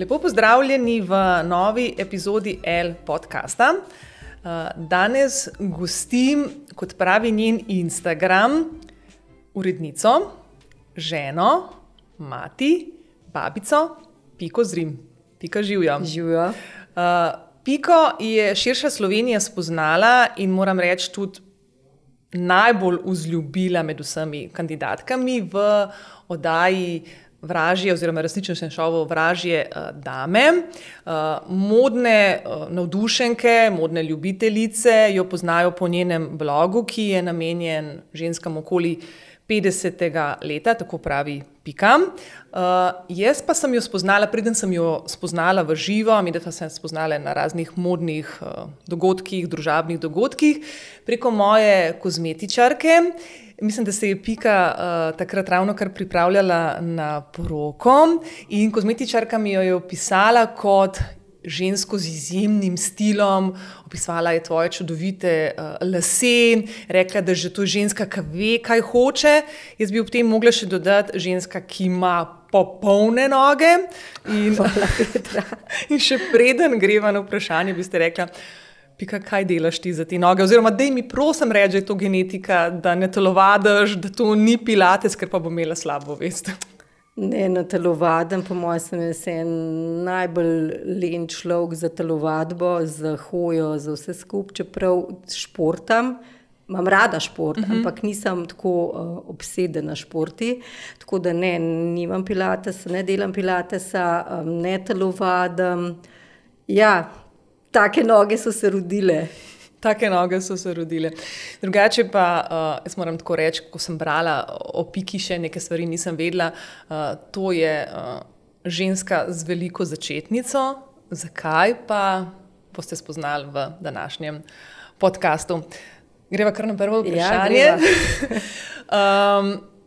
Lepo pozdravljeni v novi epizodi L podcasta. Danes gostim, kot pravi njen Instagram, urednico, ženo, mati, babico, Piko Zrim. Pika, živjo. Živjo. Piko je širša Slovenija spoznala in moram reči tudi najbolj vzljubila med vsemi kandidatkami v oddaji Vražje oziroma resničnostnem šovu Vražje dame. Modne navdušenke, modne ljubiteljice jo poznajo po njenem blogu, ki je namenjen ženskam okoli 50. leta, tako pravi Pika. Jaz pa sem jo spoznala, preden sem jo spoznala v živo, mi da sem spoznala na raznih modnih dogodkih, družabnih dogodkih, preko moje kozmetičarke. Mislim, da se je Pika takrat ravno kar pripravljala na poroko in kozmetičarka mi jo je opisala kot žensko z izjemnim stilom, opisovala je tvoje čudovite lase, rekla, da že to je ženska, ki ve, kaj hoče. Jaz bi ob tem mogla še dodati ženska, ki ima popolne noge. In še preden greva na vprašanje, bi ste rekla, Pika, kaj delaš ti za te noge? Oziroma, daj mi prosim reči, da je to genetika, da ne telovadiš, da to ni pilates, ker pa bo imela slabo vest. Ne, na telovadim, po mojem sem jaz en najbolj len človek za telovadbo, za hojo, za vse skupaj, čeprav športam. Imam rada šport, ampak nisem tako obsedena športi, tako da ne, nimam pilatesa, ne delam pilatesa, ne telovadim. Ja, take noge so se rodile. Take noge so se rodile. Drugače pa, jaz moram tako reči, ko sem brala o Piki, še neke stvari nisem vedela, to je ženska z veliko začetnico. Zakaj pa boste spoznali v današnjem podcastu? Greva kar na prvo vprašanje. Ja,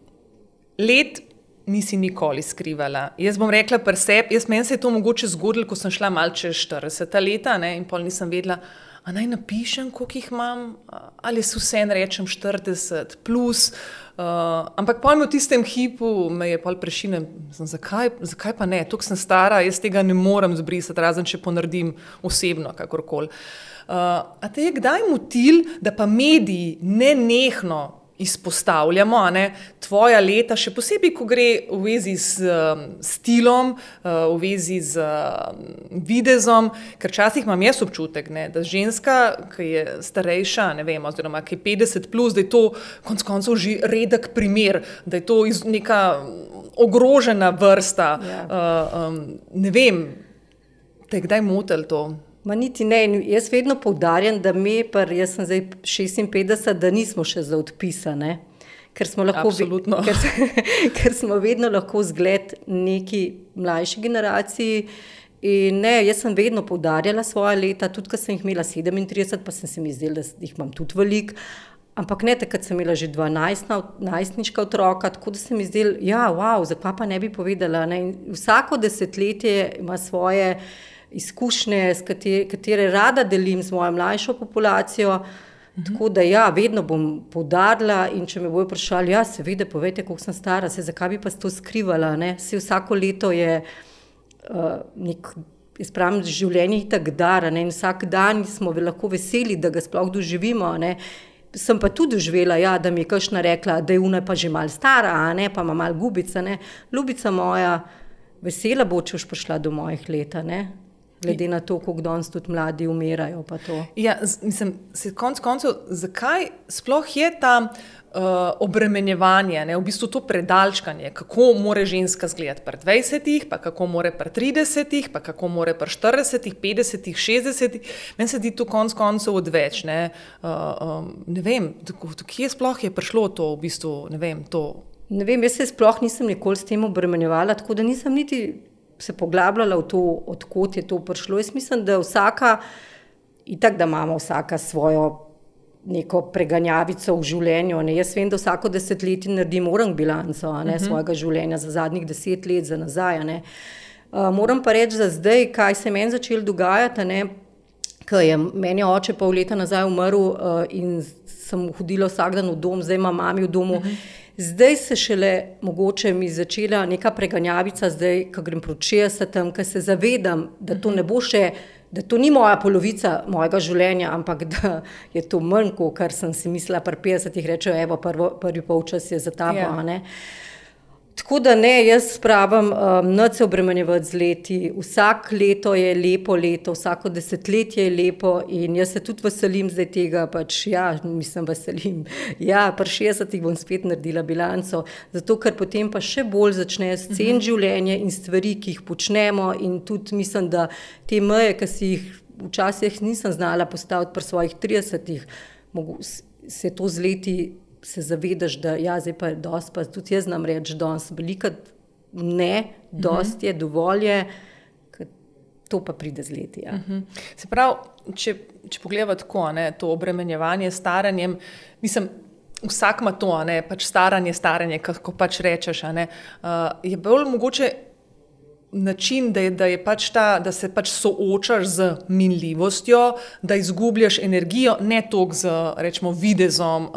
let nisi nikoli skrivala. Jaz bom rekla pri sebi, meni se je to mogoče zgodilo, ko sem šla malo čez 40 leta, ne, in pol nisem vedela, a naj napišem, koliko jih imam, ali se vseeno rečem 40 plus, ampak pol v tistem hipu me je pol prešinem, zakaj pa ne, toliko sem stara, jaz tega ne morem zbrisati, razen če ponaredim osebno, kakorkoli. A te je kdaj motil, da pa mediji nenehno izpostavljamo, a ne, tvoja leta, še posebej, ko gre v vezi s stilom, v vezi z videzom, ker včasih imam jaz občutek, ne, da ženska, ki je starejša, ne vem, oziroma ki je 50 plus, da je to konec koncev že redek primer, da je to neka ogrožena vrsta. Ja. Ne vem, te je kdaj motil to? Ma niti ne, jaz vedno poudarjam, da jaz sem zdaj 56, da nismo še za odpisane, ker smo lahko, ker smo vedno lahko zgled neki mlajši generaciji. In ne, jaz sem vedno poudarjala svoja leta, tudi ko sem jih imela 37, pa sem se mi zdela, da jih imam tudi veliko. Ampak ne, takrat sem imela že 12 najstniška otroka, tako da se mi zdela, ja, wow, zakaj pa ne bi povedala. Ne? Vsako desetletje ima svoje izkušnje, katere rada delim z mojo mlajšo populacijo, tako da ja, vedno bom poudarila in če me bojo vprašali, ja, seveda, povejte, koliko sem stara, zakaj bi pa to skrivala, ne, vsako leto je jaz pravim, življenje itak dar, ne, in vsak dan smo lahko veseli, da ga sploh doživimo, ne. Sem pa tudi doživela, ja, da mi je kakšna rekla, da je ona pa že malo stara, ne, pa ima malo gubica, ne, ljubica moja, vesela bo, če boš prišla do mojih leta, ne. Glede na to, koliko danes tudi mladi umirajo, pa to. Ja, mislim, konec koncev, zakaj sploh je ta obremenjevanje, ne, v bistvu to predalčkanje, kako more ženska zgledati pri 20, pa kako more pri 30, pa kako more pri 40, 50, 60, meni se di to konec koncev odveč, ne, ne vem, kje sploh je prišlo to, v bistvu, ne vem, to. Ne vem, jaz se sploh nisem nikoli s tem obremenjevala, tako da nisem niti se poglabljala v to, odkot je to prišlo. Jaz mislim, da vsaka, itak da imamo vsaka svojo neko preganjavico v življenju. Ne. Jaz vem, da vsako desetletje naredim bilanco, ne, svojega življenja za zadnjih 10 let, za nazaj. Ne. Moram pa reči, za zdaj, kaj se meni začelo dogajati, ne, ko je meni oče pol leta nazaj umrl in sem hodila vsak dan v dom, zdaj imam mami v domu. Zdaj se šele mogoče mi začela neka preganjavica, zdaj, ko grem proti 60, ko se zavedam, da to ne bo še, da to ni moja polovica mojega življenja, ampak da je to manj, kar sem si mislila pri 50, rečejo, evo, prvi polčas je za tabo, a ne. Tako da ne, jaz pravim, nič se obremenjevati z leti, vsak leto je lepo leto, vsako desetletje je lepo in jaz se tudi veselim zdaj tega, veselim. Ja, pri 60 bom spet naredila bilanco, zato ker potem pa še bolj začne ceniti življenje in stvari, ki jih počnemo in tudi mislim, da te meje, ki si jih včasih nisem znala postaviti pri svojih 30, se to z leti se zavedaš, da zdaj pa je dosti, pa tudi jaz znam reči danes, veliko ne, dosti je, dovolj je, to pa pride z leti. Ja. Se pravi, če pogledamo tako, to obremenjevanje s staranjem, mislim, vsak ima to, pač staranje, kako pač rečeš, je bolj mogoče način, da se pač soočaš z minljivostjo, da izgubljaš energijo, ne toliko z, rečemo, videzom,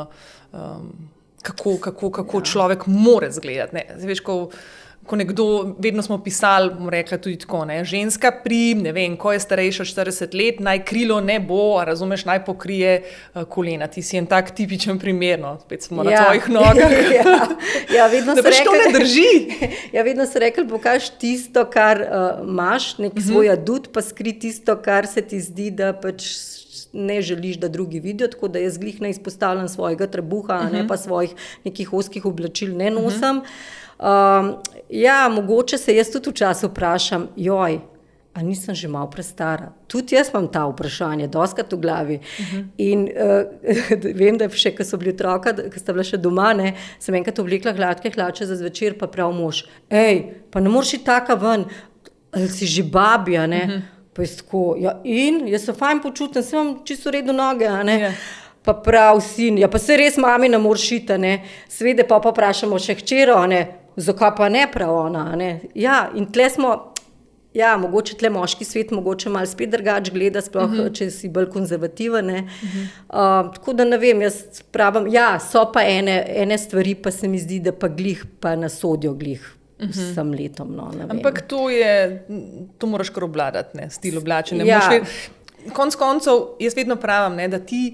kako človek more izgledati. Zdaj, veš, ko nekdo, vedno smo pisali, bom rekla tudi tako, ženska ko je starejša 40 let, naj krilo ne bo, razumeš, naj pokrije kolena. Ti si en tak tipičen primer, spet smo na tvojih nogah. Vedno da pač to ne drži. Vedno so rekli, pokaž tisto, kar imaš, nek svoj adut, pa skri tisto, kar se ti zdi, da pač ne želiš, da drugi vidijo, tako da jaz glih ne izpostavljam svojega trebuha, pa svojih nekih ozkih oblačil ne nosim. Mogoče se jaz tudi včasih vprašam, a nisem že malo prestara? Tudi jaz imam ta vprašanje, dostikrat v glavi. In vem, da še, ko so bili otroka, ko sta bila še doma, sem enkrat oblekla gladke hlače za zvečer, pa prav mož, pa ne moreš iti taka ven, ali si že babija, pa je tako, in jaz se fajn počutim, se imam čisto redo noge, pa prav sin, pa se res mami ne moreš iti, seveda pa vprašamo še hčero, zakaj pa ne prav ona, in tle smo, mogoče tle moški svet mogoče malo spet drugače gleda, sploh če si bolj konzervativen, tako da ne vem, jaz pravim, so pa ene stvari, pa se mi zdi, da pa glih pa nasodijo glih vsem letom, Ampak to moraš kar obvladati, stil oblačenja. Konec koncev, jaz vedno pravim, da ti,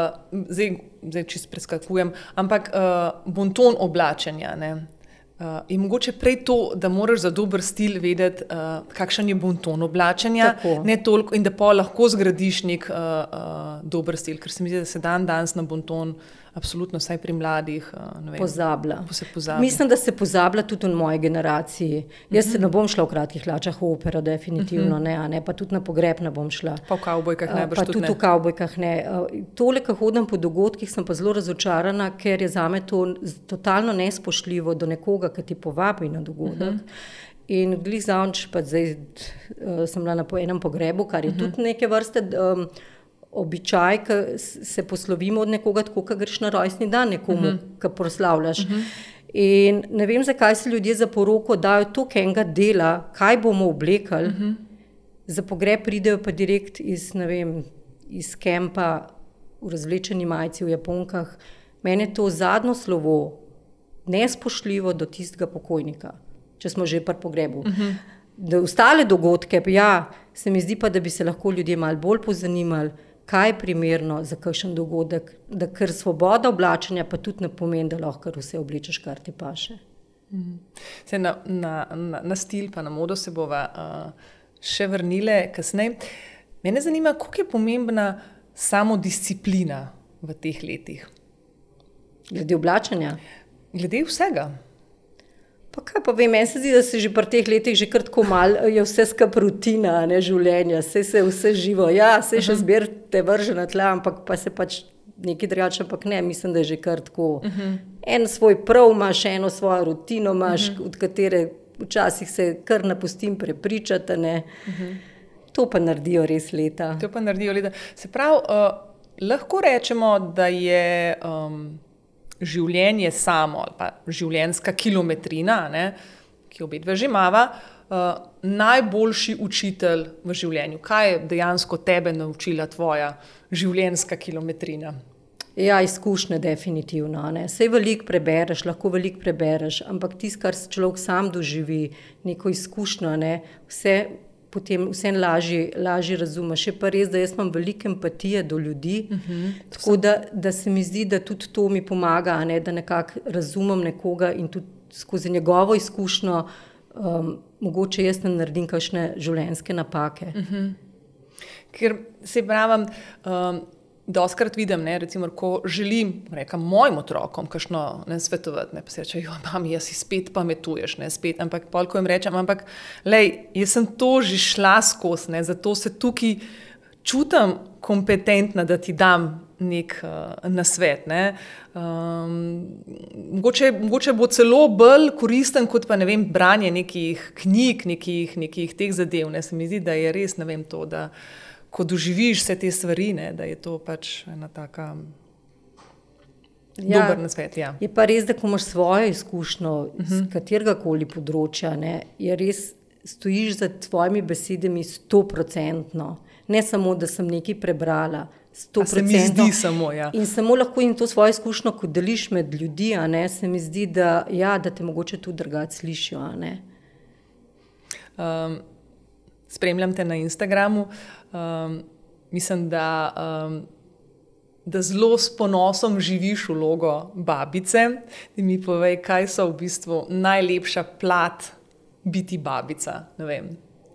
zdaj čisto preskakujem, ampak bonton oblačenja, je mogoče prej to, da moraš za dober stil vedeti, kakšen je bonton oblačenja, ne toliko, in da pa lahko zgradiš nek dober stil, ker se mi zdi, da se danes na bonton absolutno, vsaj pri mladih, pozablja. Mislim, da se pozablja tudi v moji generaciji. Jaz se ne bom šla v kratkih hlačah v opero, definitivno ne, pa tudi na pogreb ne bom šla. Pa v kavbojkah ne boš tudi ne. Pa tudi v kavbojkah ne. Tole, ko hodim po dogodkih, sem pa zelo razočarana, ker je zame to totalno nespoštljivo do nekoga, ki ti povabi na dogodek. In glih zavnič, pa zdaj sem bila na enem pogrebu, kar je tudi neke vrste običaj, ko se poslovimo od nekoga, tako, ko greš na rojstni dan nekomu, ko proslavljaš. In ne vem, zakaj si ljudje za poroko dajo toliko enega dela, kaj bomo oblekali, za pogreb pridejo pa direkt iz kempa v razvlečeni majici v japonkah. Meni je to zadnjo slovo nespoštljivo do tistega pokojnika, če smo že pri pogrebu. Da ostale dogodke, se mi zdi pa, da bi se lahko ljudje malo bolj pozanimali, kaj je primerno za kakšen dogodek, da ker svoboda oblačenja pa tudi ne pomeni, da lahko vse oblečeš, kar ti paše. Na stil pa na modo se bova še vrnile kasneje. Mene zanima, koliko je pomembna samodisciplina v teh letih? Glede oblačenja? Glede vsega. Pa kaj pa vem, meni se zdi, da se že pri teh letih že kar tako malo je vse skup rutina, življenja, se vse živo, se še zber te vrže na tla, ampak pa se pač nekaj drugače, ampak ne, mislim, da je že kar tako. En svoj prav imaš, eno svojo rutino imaš, od katere včasih se kar napustim prepričati, To pa naredijo res leta. Se pravi, lahko rečemo, da je življenje samo ali pa življenjska kilometrina, ki obedve že imava, najboljši učitelj v življenju. Kaj je dejansko tebe naučila tvoja življenjska kilometrina? Ja, izkušnje definitivno. Sej veliko prebereš, lahko veliko prebereš, ampak tisto, kar se človek sam doživi, neko izkušnjo, potem vse lažje razumeš. Je pa res, da jaz imam veliko empatije do ljudi, tako da se mi zdi, da tudi to mi pomaga, da nekako razumem nekoga in tudi skozi njegovo izkušnjo mogoče jaz ne naredim kakšne življenjske napake. Ker se pravim, dostakrat vidim, recimo, ko želim mojim otrokom kakšno svetovati, pa se reče, mami, jaz si spet pametuješ, spet, ampak pol, ko jim rečem, ampak lej, jaz sem to že šla skozi, zato se tukaj čutim kompetentna, da ti dam nek nasvet. Mogoče bo celo bolj koristen, kot pa, branje nekih knjig, nekih teh zadev. Se mi zdi, da je res, to, da ko doživiš vse te stvari, da je to pač ena taka dober nasvet. Ja. Je pa res, da ko imaš svojo izkušnjo z katerega-koli področja, je res, stojiš za tvojimi besedami 100%. Ne samo, da sem nekaj prebrala, 100%. Se mi zdi samo, ja. In samo lahko in to svojo izkušnjo, ko deliš med ljudi, se mi zdi, da te mogoče tudi drugače slišijo. Spremljam te na Instagramu. Mislim, da zelo s ponosom živiš vlogo babice. Ti mi povej, kaj so v bistvu najlepša plat biti babica. Ne vem.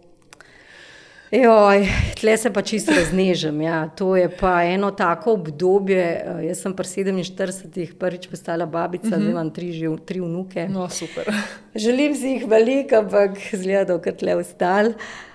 Tle se pa čisto raznežem. To je pa eno tako obdobje. Jaz sem pri 47 prvič postala babica, zdaj imam tri vnuke. No, super. Želim si jih veliko, ampak zgleda, da tle ostali.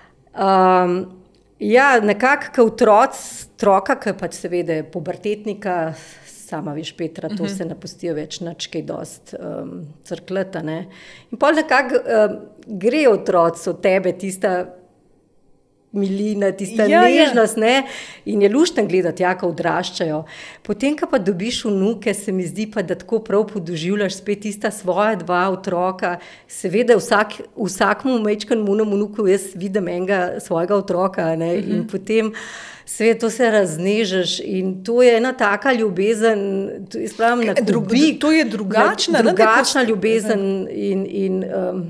Nekako otroka, ki pač seveda pubertetnika, sama veš, Petra, to se ne pustijo več nič kaj dosti crkleta. In pol nekako gre otroci od tebe tista milina, tista nežnost, in je lušten gledati, ko odraščajo. Potem, ko pa dobiš vnuke, se mi zdi pa, da tako prav podoživljaš spet tista svoja dva otroka. Seveda vsakmu majčkanemu vnuku jaz vidim enega svojega otroka, in potem seveda to se raznežeš in to je ena taka ljubezen, jaz pravim na kubik. To je drugačna ljubezen in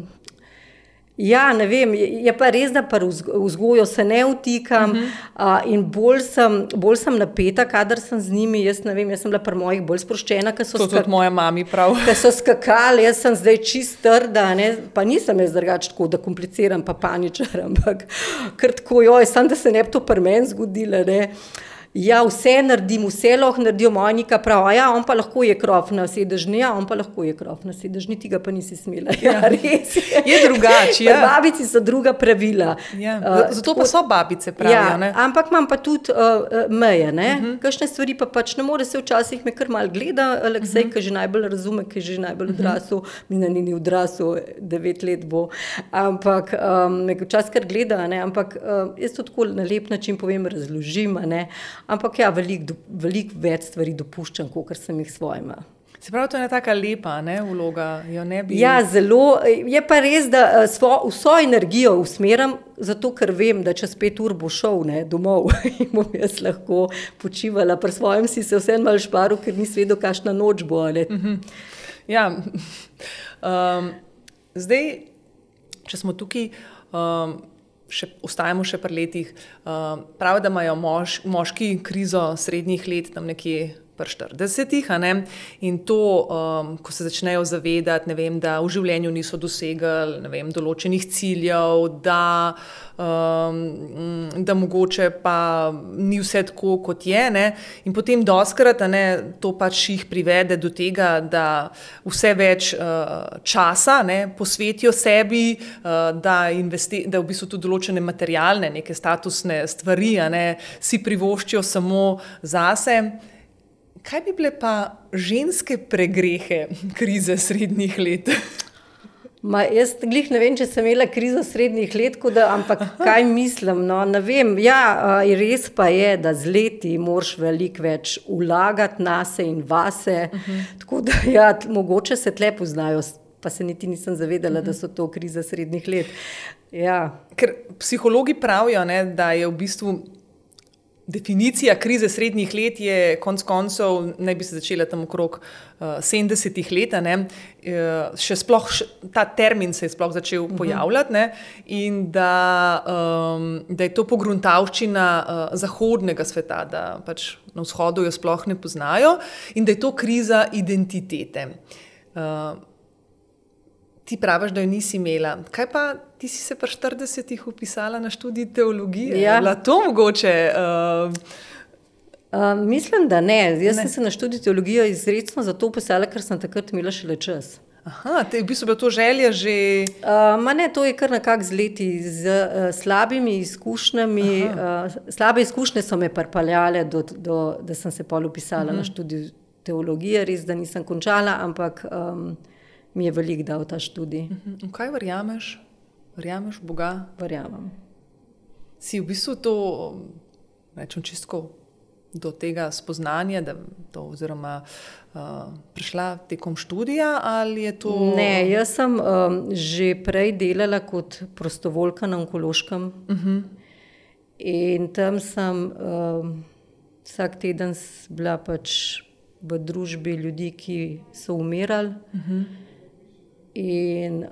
ne vem, je pa res, da pri vzgoju se ne vtikam in bolj sem napeta, kadar sem z njimi. Jaz ne vem, jaz sem bila pri mojih bolj sproščena, to tudi moja mami prav. Ko so skakali, jaz sem zdaj čist trda, pa nisem jaz drugače tako, da kompliciram pa paničar, ampak kar tako, samo da se ne bi to pri meni zgodilo, vse naredim, vse lahko naredijo, moja Nika pravi, on pa lahko je krof na sedežni, on pa lahko je krof na sedežni, ti ga pa nisi smela. Res je drugače. Babici so druga pravila. Zato pa so babice pravijo. Ampak imam pa tudi meje. Kakšne stvari pa pač ne more se, včasih me kar malo gleda, Aleksej, ki že najbolj razume, ki že najbolj odrasel, Mina ni odrasel, 9 let bo, ampak me včasih kar gleda, ampak jaz to tako na lep način povem, razložim, ampak veliko več stvari dopuščam, kakor sem jih svojima. Se pravi, to je ena taka lepa vloga. Zelo. Je pa res, da vso energijo usmeram, zato ker vem, da čez 5 ur bo šel domov in bom jaz lahko počivala. Pri svojem si se vseeno malo šparil, ker nisi vedel, kakšna noč bo. Zdaj, če smo tukaj, ostajamo še pri letih. Pravi, da imajo moški krizo srednjih let tam nekje pri 40-ih, in to, ko se začnejo zavedati, da v življenju niso dosegli, določenih ciljev, da mogoče pa ni vse tako, kot je, in potem dostakrat, to pač jih privede do tega, da vse več časa posvetijo sebi, da v bistvu tudi določene materialne, neke statusne stvari, si privoščijo samo zase. Kaj bi bile pa ženske pregrehe krize srednjih let? Jaz glih ne vem, če sem imela krizo srednjih let, ampak kaj mislim? Ne vem, res pa je, da z leti moraš veliko več vlagati nase in vase, tako da mogoče se tle poznajo, pa se niti nisem zavedala, da so to krize srednjih let. Ker psihologi pravijo, da je v bistvu definicija krize srednjih let je konec koncev, naj bi se začela tam okrog 70-ih let, še sploh ta termin se je sploh začel pojavljati, ne, in da je to pogruntavščina zahodnega sveta, da pač na vzhodu jo sploh ne poznajo in da je to kriza identitete. Ti praviš, da jo nisi imela. Kaj pa, ti si se pri 40-ih upisala na študij teologije? Ja. Je bila to mogoče? Mislim, da ne. Jaz sem se na študij teologije izrecno zato upisala, ker sem takrat imela šele čas. Aha, v bistvu bila to želja že... Ne, to je kar nekako z leti, z slabimi izkušnjami. Slabe izkušnje so me pripeljale, da sem se pol upisala na študij teologije. Res, da nisem končala, ampak... mi je veliko dal ta študij. Kaj verjameš? Verjameš v Boga? Verjamem. Si v bistvu to, rečem čisto, do tega spoznanja, oziroma prišla tekom študija, ali je to... Ne, jaz sem že prej delala kot prostovoljka na onkološkem in tam sem vsak teden bila pač v družbi ljudi, ki so umirali. In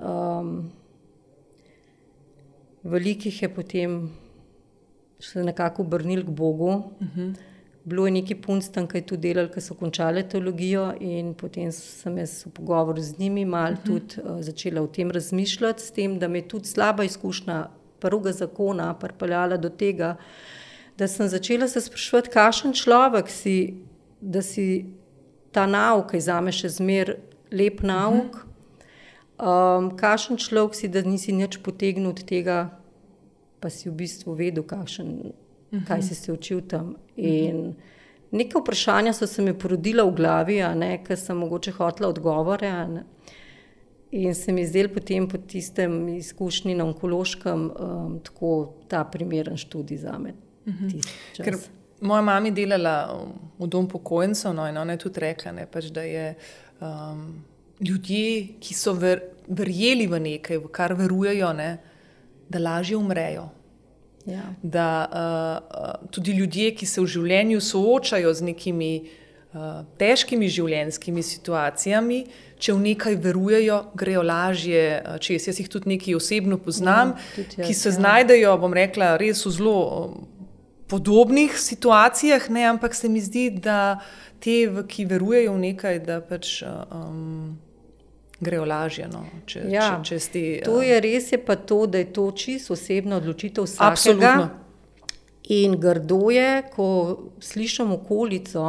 velikih je potem se nekako obrnil k Bogu. Bilo je nekaj punc tam, ki je tu delali, ki so končale teologijo in potem sem jaz v pogovoru z njimi malo tudi začela o tem razmišljati, s tem, da me je tudi slaba izkušnja prvega zakona pripeljala do tega, da sem začela se spraševati, kakšen človek si, da si ta nauk, ki je zame še zmer lep nauk, kakšen človek si, da nisi nič potegnil od tega, pa si v bistvu vedel, kaj si se učil tam. In neke vprašanja so se mi porodila v glavi, ker sem mogoče hotela odgovore. In se mi zdelo potem po tistem izkušnji na onkološkem tako ta primeren študij zame. Ker moja mami delala v dom pokojencev, in ona je tudi rekla, pač, da je ljudje, ki so verjeli v nekaj, v kar verujejo, da lažje umrejo. Ja. Da tudi ljudje, ki se v življenju soočajo z nekimi težkimi življenjskimi situacijami, če v nekaj verujejo, grejo lažje čez. Jaz jih tudi nekaj osebno poznam, ki se znajdejo, bom rekla, res v zelo podobnih situacijah, ampak se mi zdi, da te, ki verujejo v nekaj, da pač grejo lažje. Čez te, to je res, je pa to, da je to čisto osebna odločitev vsakega. Absolutno. In grdo je, ko slišim okolico,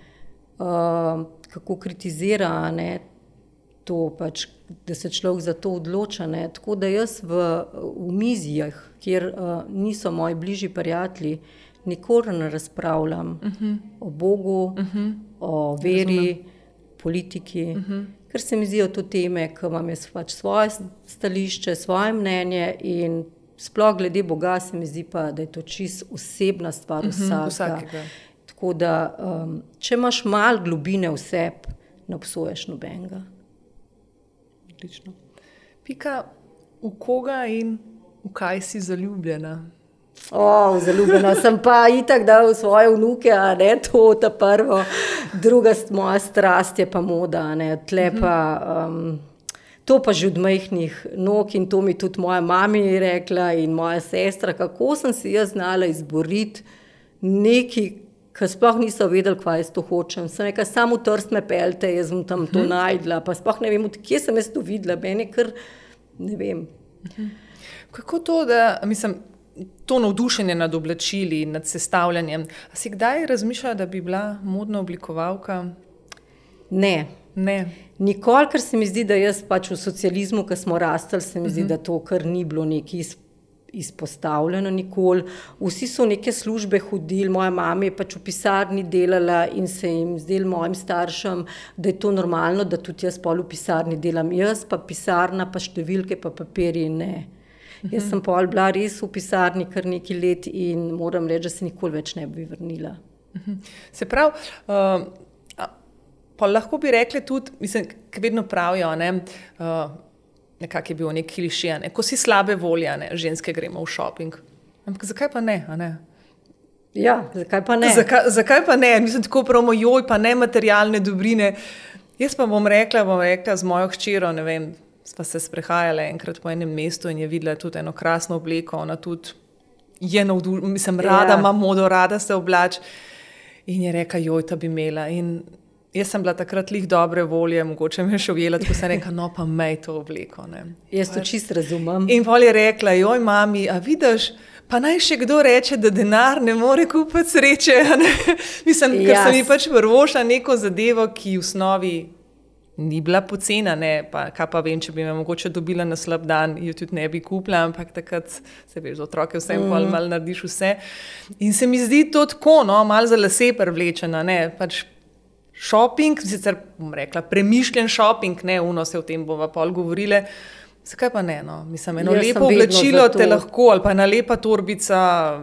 kako kritizira, to pač, da se človek za to odloča. Tako da jaz v mizijah, kjer niso moji bližji prijatelji, nikoli ne razpravljam o Bogu, o veri, politiki, ker se mi zdijo to teme, ki imam jaz pač svoje stališče, svoje mnenje in sploh glede Boga se mi zdi pa, da je to čisto osebna stvar vsakega. Tako da, če imaš malo globine v sebi, ne obsoješ nobenega. Odlično. Pika, v koga in v kaj si zaljubljena? Zaljubljena sem pa itak, da v svoje vnuke, to ta prvo. Druga moja strast je pa moda, tle pa, to pa že od majhnih nog in to mi tudi moja mami rekla in moja sestra, kako sem si jaz znala izboriti nekaj, ki sploh niso vedeli, kaj jaz to hočem. Sem rekla, samo v Trst me peljte, jaz sem tam to najdla, pa sploh ne vem, od kje sem jaz to videla, meni kar ne vem. Kako to, da, mislim, to navdušenje nad oblačili, nad sestavljanjem. A si kdaj razmišljala, da bi bila modna oblikovalka? Ne. Nikoli, ker se mi zdi, da jaz pač v socializmu, ko smo rastali, se mi zdi, da to kar ni bilo nekaj izpostavljeno nikoli. Vsi so v neke službe hodili, moja mama je pač v pisarni delala in se jim zdelo mojim staršem, da je to normalno, da tudi jaz pol v pisarni delam. Jaz pa pisarna, pa številke, pa papirji, ne. Jaz sem pol bila res v pisarni kar nekaj let in moram reči, da se nikoli več ne bi vrnila. Se pravi, pa lahko bi rekli tudi, mislim, ki vedno pravijo, nekako je bil nek klišej, ko si slabe volje, ženske gremo v šoping. Ampak zakaj pa ne? Ja, zakaj pa ne? Zakaj pa ne? Mislim, tako pravimo, joj, pa ne materialne dobrine. Jaz pa bom rekla z mojo hčero, ne vem, sva se sprehajala enkrat po enem mestu in je videla tudi eno krasno obleko, ona tudi je rada ima modo, rada se oblači in je rekla, joj, ta bi imela. In jaz sem bila takrat lih dobre volje, mogoče me še ujela, tako sem rekla, no pa mej to obleko. Ne. Jaz to čist razumem. In pol je rekla, joj, mami, a vidiš, pa naj še kdo reče, da denar ne more kupiti sreče. Ne? Mislim, ker sem mi pač prvošla neko zadevo, ki v osnovi ni bila pocena, ne, pa kaj pa vem, če bi me mogoče dobila na slab dan, jo tudi ne bi kupila, ampak takrat se veš, za otroke vsem malo narediš vse. In se mi zdi to tako, no, malo za lase privlečena, ne, pač shopping, sicer bom rekla, premišljen shopping, ne, se o tem bova pol govorile, zakaj pa ne, no, mislim, eno lepo oblačilo te lahko, ali pa ena lepa torbica,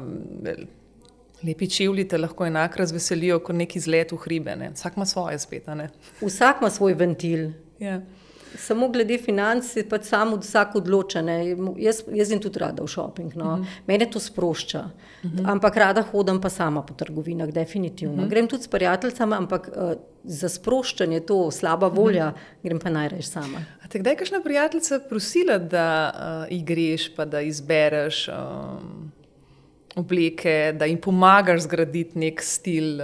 lepi čevlji te lahko enako razveselijo kot neki izlet v hribe. Ne? Vsak ima svoje spet. Ne? Vsak ima svoj ventil. Ja. Samo glede financ je pač samo vsak odločen. Jaz in tudi rada v shopping. No. Mene to sprošča. Ampak rada hodim pa sama po trgovinah, definitivno. Grem tudi s prijateljicama, ampak za sproščanje to slaba volja, grem pa najraje sama. A te kdaj kakšna prijateljica prosila, da greš pa da izbereš obleke, da jim pomagaš zgraditi nek stil?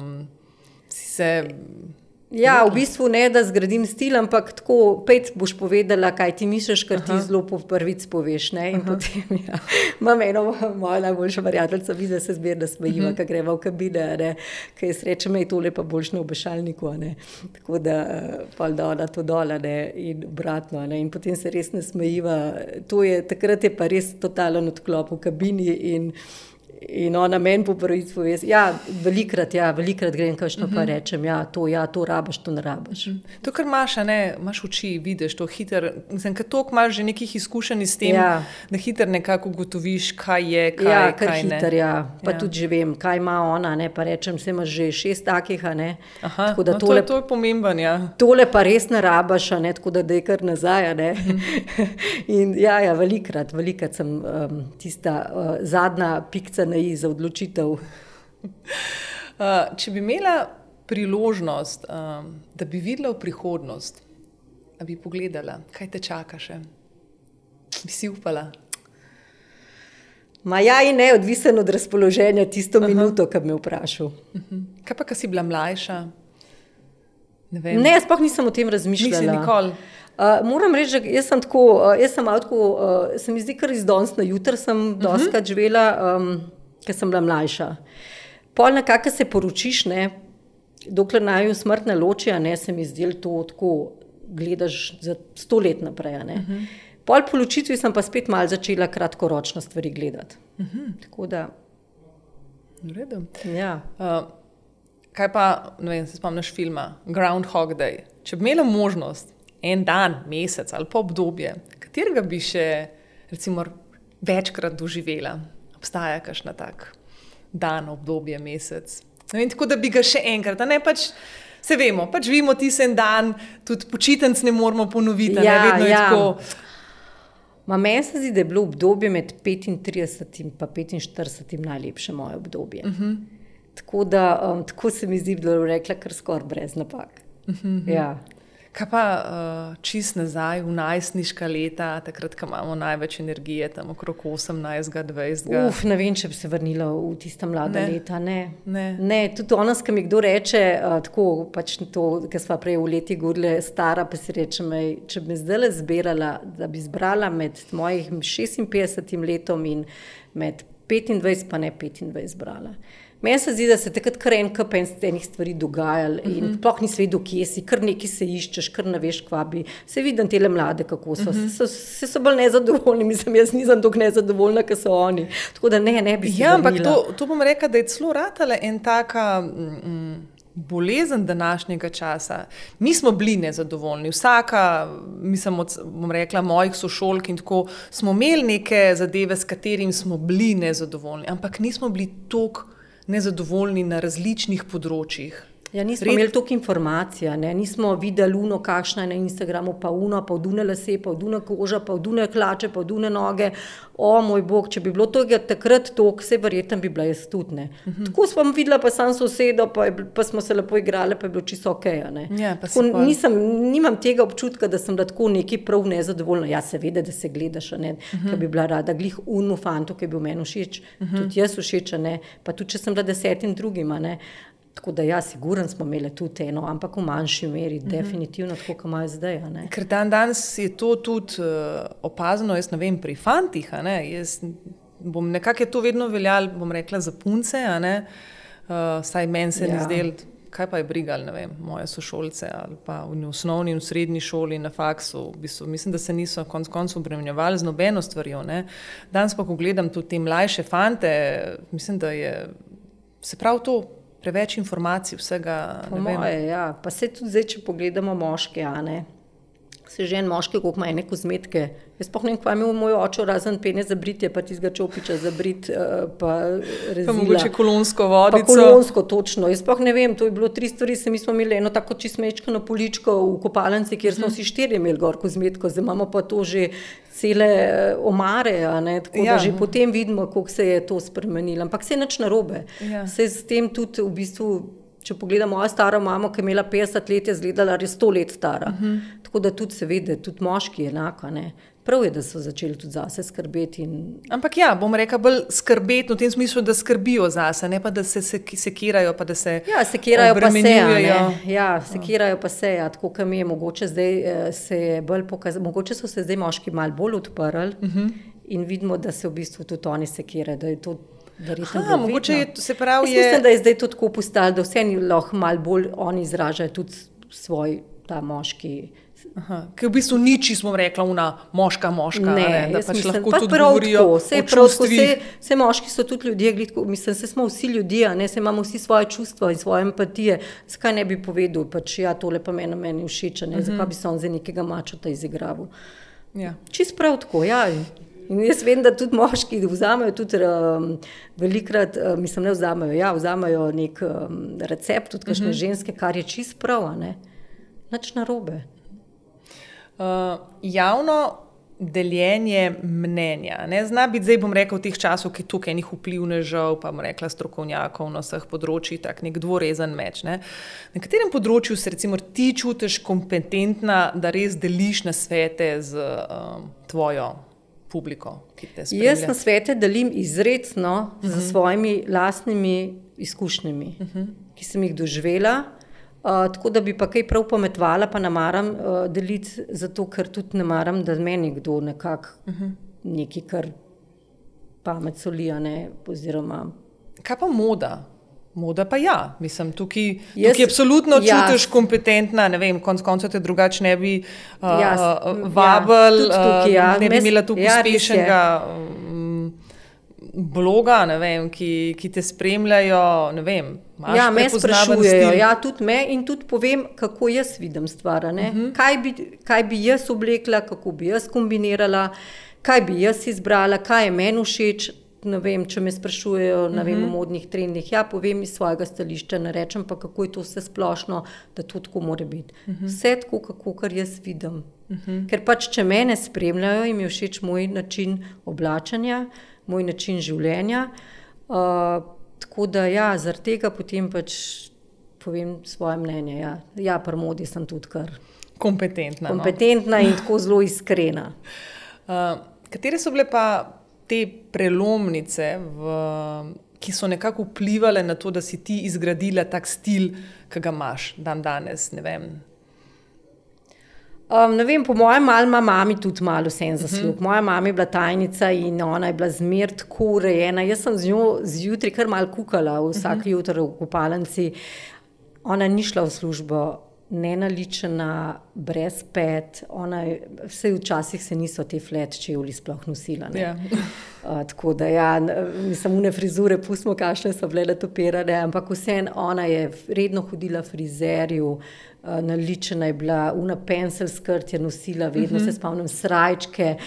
Ja, v bistvu ne, da zgradim stil, ampak tako, pet boš povedala, kaj ti misliš, kar ti zelo po prvic poveš. Ne? In potem, ja, imam eno moja najboljša prijateljica, vidi, da se zmerno smejiva, ko greva v kabine, ne? Kaj jaz rečem, je tole pa boljš na obešalniku, ne? Tako da pol da ona to dola, ne? In obratno, ne? In potem se res ne smejiva. Takrat je pa res totalen odklop v kabini in ona meni po prvič pove, velikrat grem kakšno pa rečem, to rabiš, to ne rabiš. To, kar imaš, imaš oči, vidiš to hiter, mislim, ker toliko imaš že nekih izkušenj s tem, da hiter nekako ugotoviš, kaj je, kaj ne. Hiter, pa tudi že vem, kaj ima ona, ne, pa rečem, se imaš že 6 takih, ne. Aha, da to je pomemben, ja. Tole pa res ne rabiš, ne, tako da je kar nazaj, ne. In velikrat sem tista zadnja pikca za odločitev. Če bi imela priložnost, da bi videla v prihodnost, da bi pogledala, kaj te čaka še? Bi si upala? In ne, odvisen od razpoloženja tisto minuto, ko me vprašal. Kaj pa, ko si bila mlajša? Ne, sploh nisem o tem razmišljala. Nisi nikoli? Moram reči, da jaz sem malo tako, se mi zdi kar iz danes na jutri, sem dostikrat živela, ker sem bila mlajša. Pol nekako se poročiš, ne, dokler naju smrt ne loči, ne, se mi zdi to tako, gledaš za 100 let naprej. Ne. Pol po ločitvi sem pa spet malo začela kratkoročno stvari gledati. Tako da. V redu. Ja. Kaj pa, ne vem, se spomniš filma Groundhog Day. Če bi imela možnost en dan, mesec ali pa obdobje, katerega bi še recimo večkrat doživela? Obstaja kakšna tak dan, obdobje, mesec. Ne vem, tako da bi ga še enkrat, a ne pač, se vemo, pač živimo tisti en dan, tudi počitenc ne moramo ponoviti, ne, vedno je tako. Meni se zdi, da je bilo obdobje med 35 in pa 45 najlepše moje obdobje. Tako da, tako se mi zdi, da bi rekla kar skoraj brez napak. Ja. Kaj pa čist nazaj v najstniška leta, takrat, ko imamo največ energije, tam okrog 18, 20? Ne vem, če bi se vrnila v tista mlada leta. Ne, tudi ona, ki mi kdo reče, tako pač to, ker sva prej v leti govorili, stara, pa si reče, če bi zdaj zbirala, da bi zbrala med mojim 56 letom in med 25, pa ne 25 zbrala. Meni se zdi, da se takrat kar en kup enih stvari dogajali in sploh nisi vedel, kje si, kar nekaj se iščeš, kar ne veš, kva bi. Se vidim tele mlade, kako so. So bolj nezadovoljni, mislim, jaz nisem toliko nezadovoljna, kot so oni. Tako da ne bi se vrnila. Ampak to bom rekla, da je celo ratala en taka bolezen današnjega časa. Mi smo bili nezadovoljni. Vsaka, mislim, bom rekla, mojih sošolk in tako, smo imeli neke zadeve, s katerim smo bili nezadovoljni, ampak nismo bili toliko nezadovoljni na različnih področjih. Ja, nismo imeli toliko informacij, nismo videli uno, kakšna je na Instagramu, pa uno, pa vdune lase, pa vdune koža, pa vdune hlače, pa vdune noge. O moj bog, če bi bilo to takrat toliko, vse verjetno bi bila jaz tudi, ne. Tako smo videla, pa sam sosedo, pa smo se lepo igrali, pa je bilo čisto okej, ne. Ja, pa tako nimam tega občutka, da sem bila tako nekaj prav nezadovoljna. Ja, seveda, da se gledaš, ne, ker bi bila rada glih unmu fantu, ki je bil meni všeč, tudi jaz všeč, ne, pa tudi, če sem bila 10 drugima, ne. Tako da ja, sigurno smo imeli tudi eno, ampak v manjši meri, definitivno tako, kot imajo zdaj. Ker danes je to tudi opazno, jaz ne vem, pri fantih, jaz bom nekako je to vedno veljalo, bom rekla, za punce, saj meni se ni zdelo, kaj pa je brigal, ne vem, moje sošolce ali pa v osnovni in v srednji šoli, na faksu, v bistvu, mislim, da se niso konec koncev obremenjevali z nobeno stvarjo, ne. Danes pa, ko gledam tudi te mlajše fante, mislim, da je, se pravi to, preveč informacij vsega, ne vem. Moje, ja. Pa se tudi zdaj, če pogledamo moške, se že en moški, koliko ima ene kozmetike. Jaz pa ne vem, kaj imel moj oče, razen pene za britje, pa tistega čopiča za brit, pa rezila. Pa mogoče kolonsko vodico. Pa kolonsko, točno. Jaz pa ne vem, to je bilo 3 stvari, mi smo imeli eno tako čistmečko na poličko v kopalnici, kjer smo vsi 4 imeli gor kozmetiko, zdaj imamo pa to že cele omare, tako da že potem vidimo, koliko se je to spremenilo. Ampak se je nič narobe. Se s tem tudi v bistvu, če pogledamo mojo staro mamo, ki je imela 50 let, je izgledala res 100 let stara. Tako da tudi seveda, tudi moški enako, Prav je, da so začeli tudi zase skrbeti. Ampak ja, bom rekla, bolj skrbeti v tem smislu, da skrbijo zase, ne pa da se sekirajo, pa da se obremenjujejo. Sekirajo pa se, tako kot mi je mogoče zdaj se je bolj pokazalo, mogoče so se zdaj moški malo bolj odprli in vidimo, da se v bistvu tudi oni sekirajo, da je to verjetno mogoče je, se pravi, mislim, da je zdaj to tako postalo, da vse lahko malo bolj oni izražajo tudi svoj ta moški. Ker v bistvu ni čisto, bom rekla, una moška, ne, da pač mislim, lahko tudi govorijo o čustvih. Vse moški so tudi ljudje, mislim, se smo vsi ljudje, se imamo vsi svoje čustva in svoje empatije. Zakaj ne bi povedal, pač ja, tole pa meni všeč, zakaj bi se on za nekega mačota izigraval. Ja. Čisto prav tako, ja. In jaz vem, da tudi moški vzamejo tudi velikrat, mislim, ne vzamejo nek recept, tudi kakšne ženske, kar je čisto prav, nič narobe. Javno deljenje mnenja. Zna biti zdaj, bom rekla, v teh časov, ki je tukaj enih vplivnežev, pa bom rekla strokovnjakov na vseh področjih, tak nek dvorezen meč. Na katerem področju se recimo ti čutiš kompetentna, da res deliš nasvete z tvojo publiko, ki te spremlja? Jaz nasvete delim izrecno z svojimi lastnimi izkušnjami, ki sem jih doživela. Tako da bi pa kaj prav pametvala, pa ne maram deliti, zato ker tudi ne maram, da meni kdo nekako nekaj, kar pamet soli, oziroma... Kaj pa moda? Moda pa ja, mislim, tukaj absolutno čutiš kompetentna, ne vem, konec koncev te drugače ne bi vabili, ne bi imela tukaj uspešnega bloga, ne vem, ki te spremljajo, ne vem, imaš prepoznaven stil. Ja, tudi me in tudi povem, kako jaz vidim stvar, kaj bi jaz oblekla, kako bi jaz kombinirala, kaj bi jaz izbrala, kaj je meni všeč, ne vem, če me sprašujejo, ne vem, o modnih trendih, ja, povem iz svojega stališča, ne rečem pa, kako je to vse splošno, da to tako mora biti. Vse tako, kar jaz vidim. Ker pač, če mene spremljajo, jim je všeč moj način oblačanja, moj način življenja, tako da ja, zaradi tega potem pač povem svoje mnenje, ja, pri modi sem tudi kar kompetentna in tako zelo iskrena. Katere so bile pa te prelomnice, ki so nekako vplivale na to, da si ti izgradila tak stil, ki ga imaš danes, ne vem? Ne vem, po mojem ima mami tudi malo vsem zaslug. Moja mama je bila tajnica in ona je bila zmer tako urejena. Jaz sem z njo zjutraj kar malo kukala vsak jutro v kopalnici. Ona ni šla v službo nenaličena, brez pet. Vse včasih se niso te flat čevlji sploh nosila. Tako da ja, mislim, une frizure, pustimo, kakšne so bile natopirane, ampak vseeno ona je redno hodila frizerju, naličena je bila, una pencil skirt je nosila, vedno se spomnim srajčke.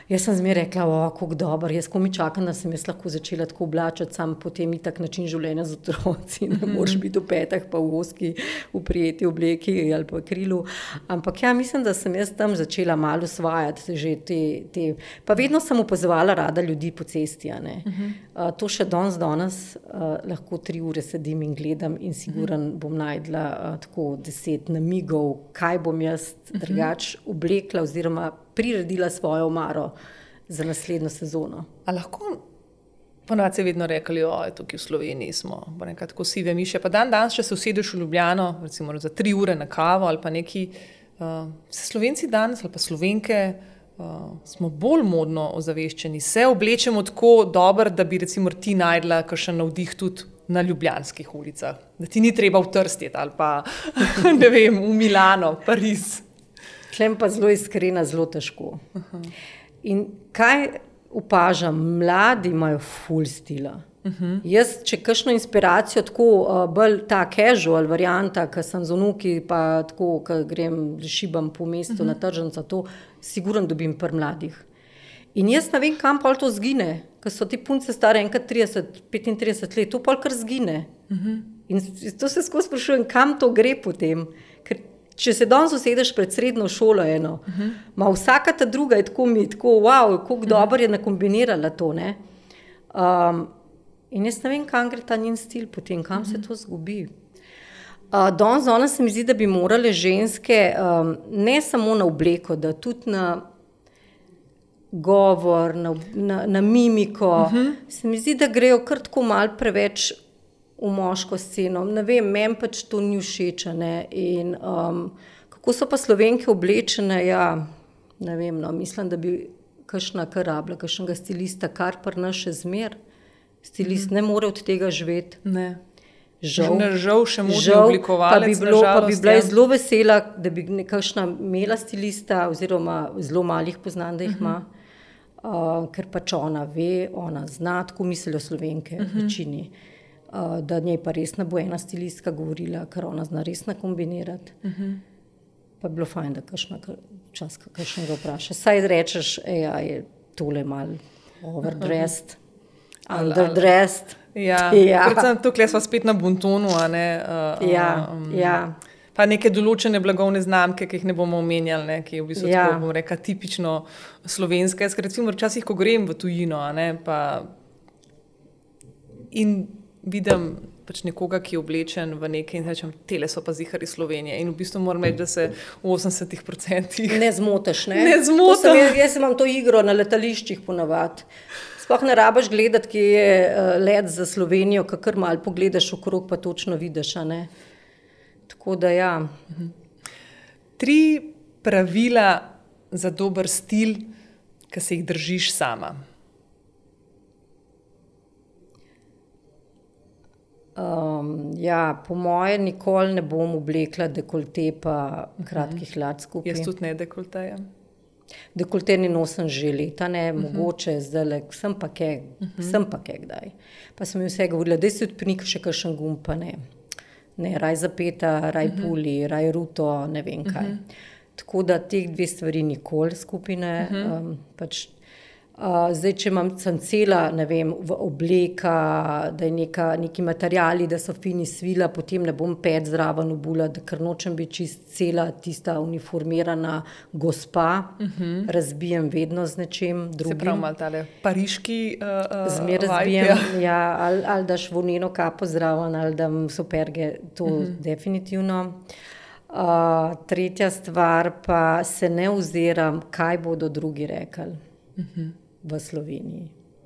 Jaz sem zmeraj rekla, kako dobro, jaz komi čakam, da sem jaz lahko začela tako oblačiti, sam potem i tak način življenja z otroci, ne moreš biti v petah, pa v voski, v prijeti obleki ali pa krilu. Ampak ja, mislim, da sem jaz tam začela malo osvajati že te. Pa vedno sem opazovala rada ljudi po cesti, a ne. To še danes lahko 3 ure sedim in gledam in siguran bom najdla tako 10 namigov, kaj bom jaz drugače oblekla oziroma priredila svojo omaro za naslednjo sezono. A lahko, ponavadi se vedno rekli, tukaj v Sloveniji smo, tako sive miše, pa danes, če se usedeš v Ljubljano, recimo za 3 ure na kavo ali pa neki, se Slovenci danes ali pa Slovenke smo bolj modno ozaveščeni, se oblečemo tako dobro, da bi recimo ti najdla kakšen navdih tudi na ljubljanskih ulicah, da ti ni treba v Trst ali pa, ne vem, v Milano, Pariz. Tlem pa zelo iskrena, zelo težko. In kaj opažam, mladi imajo ful stila. Jaz, če kakšno inspiracijo, tako bolj ta casual varianta, ko sem z vnuki, pa tako, ko grem, šibam po mestu na tržnico, to sigurno dobim pri mladih. In jaz ne vem, kam pol to zgine, ko so ti punce stare enkrat 30-35 let, to pol kar zgine. In to se skozi sprašujem, kam to gre potem, ker če se danes usedeš pred srednjo šolo eno, ma vsaka ta druga je tako wow, koliko dobro je nakombinirala to, ne. In jaz ne vem, kam gre ta njen stil potem, kam se to zgubi. Danes se mi zdi, da bi morale ženske ne samo na obleko, da tudi na govor, na mimiko, se mi zdi, da grejo kar tako malo preveč v moško sceno. Ne vem, meni pač to ni všeč, ne. In kako so pa Slovenke oblečene, ja, ne vem, no, mislim, da bi kakšna kar rabila, kakšnega stilista, kar pri nas še zmer. Stilist ne more od tega živeti. Ne. Žal še modni oblikovalec, na žalost. Pa bi bila zelo vesela, da bi nekakšna imela stilista, oziroma zelo malih poznam, da jih ima, ker pač ona ve, ona zna, tako mislijo Slovenke v večini. Da njej pa res ne bo ena stilistka govorila, ker ona zna res nakombinirati. Pa bi bilo fajn, da kakšnega vpraša. Saj rečeš, je tole malo overdressed, underdressed. Ja, predvsem tukaj smo spet na bontonu, a ne? Ja. Pa neke določene blagovne znamke, ki jih ne bomo omenjali, ne? Ki je v bistvu tako, bom rekla, tipično slovenska. Jaz recimo včasih, ko grem v tujino, a ne, pa in vidim pač nekoga, ki je oblečen v nekaj in rečem, tele so pa zihar iz Slovenije. In v bistvu moram reči, da se v 80% ne zmotiš, ne? Ne zmotim. Jaz imam to igro na letališčih ponavadi. Sploh ne rabiš gledati, ki je let za Slovenijo, kakor malo pogledaš okrog, pa točno vidiš, a ne? Tako da ja. 3 pravila za dober stil, ki se jih držiš sama. Po moje nikoli ne bom oblekla dekolte pa kratkih lat skupaj. Jaz tudi ne dekolteja. Dekolte ne nosim že leta, ne, mogoče zdaj, sem pa kaj kdaj. Pa sem mi vse govorila, da si odpni še kakšen gumb, pa ne. Ne, raj zapeta, raj puli, raj ruto, ne vem kaj. Tako da teh 2 stvari nikoli skupaj ne, pač. Zdaj, če sem cela, ne vem, v obleka, da je neki materiali, da so fini svila, potem ne bom pet zraven obula, da ker nočem biti čist cela tista uniformirana gospa, razbijem vedno z nečem drugim. Se pravi malo tale pariški zmer razbijem, ja, ali daš volneno kapo zraven, ali dam superge, to definitivno. Tretja stvar pa se ne oziram, kaj bodo drugi rekli. V Sloveniji.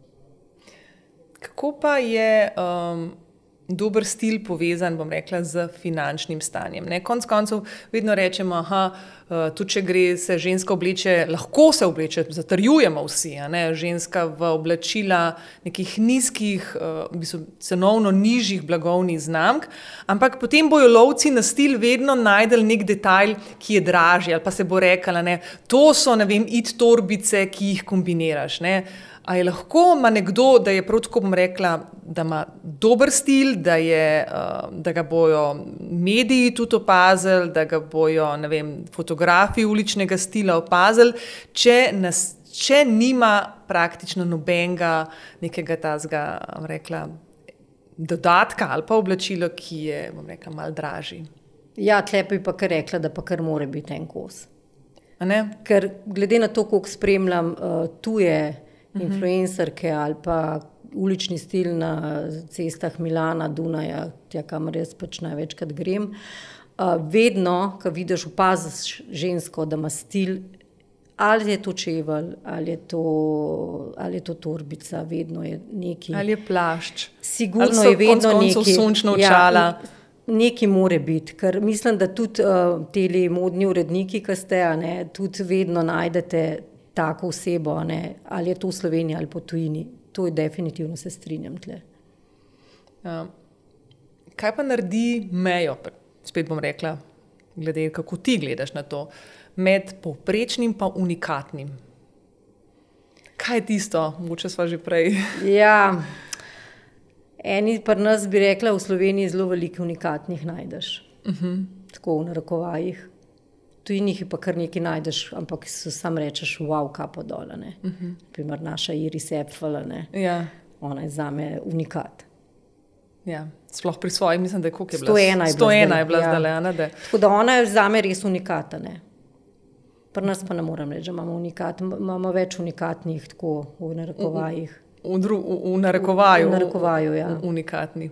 Kako pa je dober stil povezan, bom rekla, z finančnim stanjem? Konec koncev vedno rečemo, tudi če gre se ženska obleče, lahko se obleče, zatrjujemo vsi, a ne, ženska v oblačila nekih nizkih, v bistvu cenovno nižjih blagovnih znamk, ampak potem bojo lovci na stil vedno najdeli nek detajl, ki je dražji, ali pa se bo rekala, ne, to so, ne vem, torbice, ki jih kombiniraš, ne. A je lahko ima nekdo, da je prav tako, bom rekla, da ima dober stil, da ga bojo mediji tudi opazili, da ga bojo, ne vem, fotografi uličnega stila opazili, če če nima praktično nobenega nekega tazga, rekla, dodatka ali pa oblačilo, ki je, bom rekla, malo dražji. Ja, tle bi pa kar rekla, da pa kar mora biti en kos. A ne? Ker glede na to, koliko spremljam tuje influencerke ali pa ulični stil na cestah Milana, Dunaja, tja, kamor jaz pač največkrat grem, vedno, ko vidiš, opaziš žensko, da ima stil, ali je to čevelj, ali je to torbica, vedno je neki. Ali je plašč. Sigurno je vedno neki. Sončno očala. Ja, nekaj more biti, ker mislim, da tudi teli modni uredniki, ki ste, tudi vedno najdete tako osebo, ali je to v Sloveniji ali po tujini. To je definitivno, se strinjam tle. Kaj pa naredi mejo, spet bom rekla, glede kako ti gledaš na to, med povprečnim pa unikatnim? Kaj je tisto? Mogoče sva že prej. Ja, eni pri nas bi rekla, v Sloveniji zelo veliko unikatnih najdeš. Tako v narekovajih. Tujih pa kar nekaj najdeš, ampak sam rečeš, wow, kapo dol. Primer naša Iris Epfel, Ja. Ona je zame unikat. Ja, sploh pri svojih, mislim, da je koliko je bila? 101 je bila zdaj. Tako da ona je zame res unikata. Pri nas pa ne moram reči, da imamo unikat. Imamo več unikatnih tako v narekovajih. V narekovaju. V narekovaju, ja. Unikatni.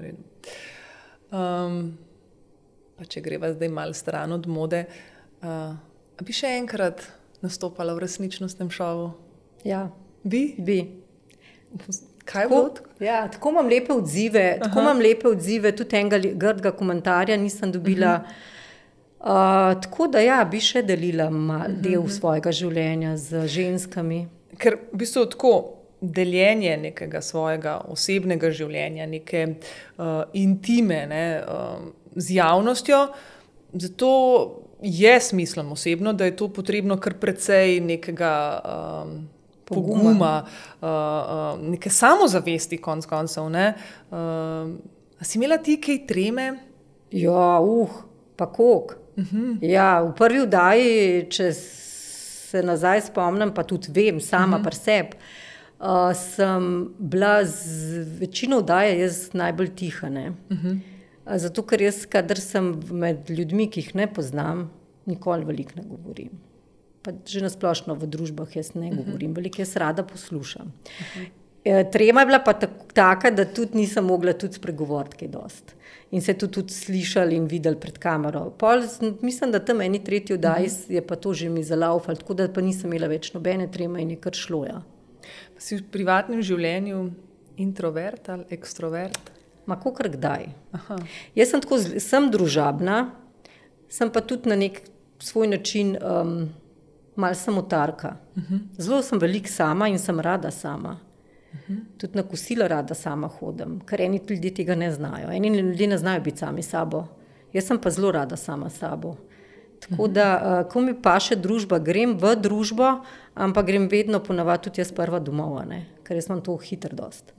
Pa če greva zdaj malo stran od mode, bi še enkrat nastopala v resničnostnem šovu? Ja. Bi? Bi. Kaj bo? Ja, tako imam lepe odzive, tudi enega grdega komentarja nisem dobila. Tako da ja, bi še delila del svojega življenja z ženskami. Ker v bistvu tako deljenje nekega svojega osebnega življenja, neke intime z javnostjo, zato jaz mislim osebno, da je to potrebno kar precej nekega poguma, neke samozavesti konec koncev. A si imela ti kaj treme? Ja, pa koliko. Ja, v prvi vdaji, če se nazaj spomnim, pa tudi vem sama pri sebi, sem bila z večino vdaje jaz najbolj tiha. Zato, ker jaz, kadar sem med ljudmi, ki jih ne poznam, nikoli veliko ne govorim. Pa že nasplošno v družbah jaz ne govorim, veliko jaz rada poslušam. Trema je bila pa taka, da tudi nisem mogla tudi spregovoriti kaj dosti. In se tudi slišali in videli pred kamero. Pol, mislim, da tam eni tretji vdaji je pa to že mi zalaufalo, tako da pa nisem imela več nobene treme in je kar šlo, ja. Pa si v privatnem življenju introvert ali ekstrovert? Ma kakor kdaj. Jaz sem družabna, sem pa tudi na nek svoj način malo samotarka. Zelo sem veliko sama in sem rada sama. Tudi na kosilo rada sama hodim, ker eni ljudje tega ne znajo. Eni ljudje ne znajo biti sami sabo. Jaz sem pa zelo rada sama sabo. Tako da, ko mi paše družba, grem v družbo, ampak grem vedno ponavadi tudi jaz prva domov, ker jaz imam to hitro dost.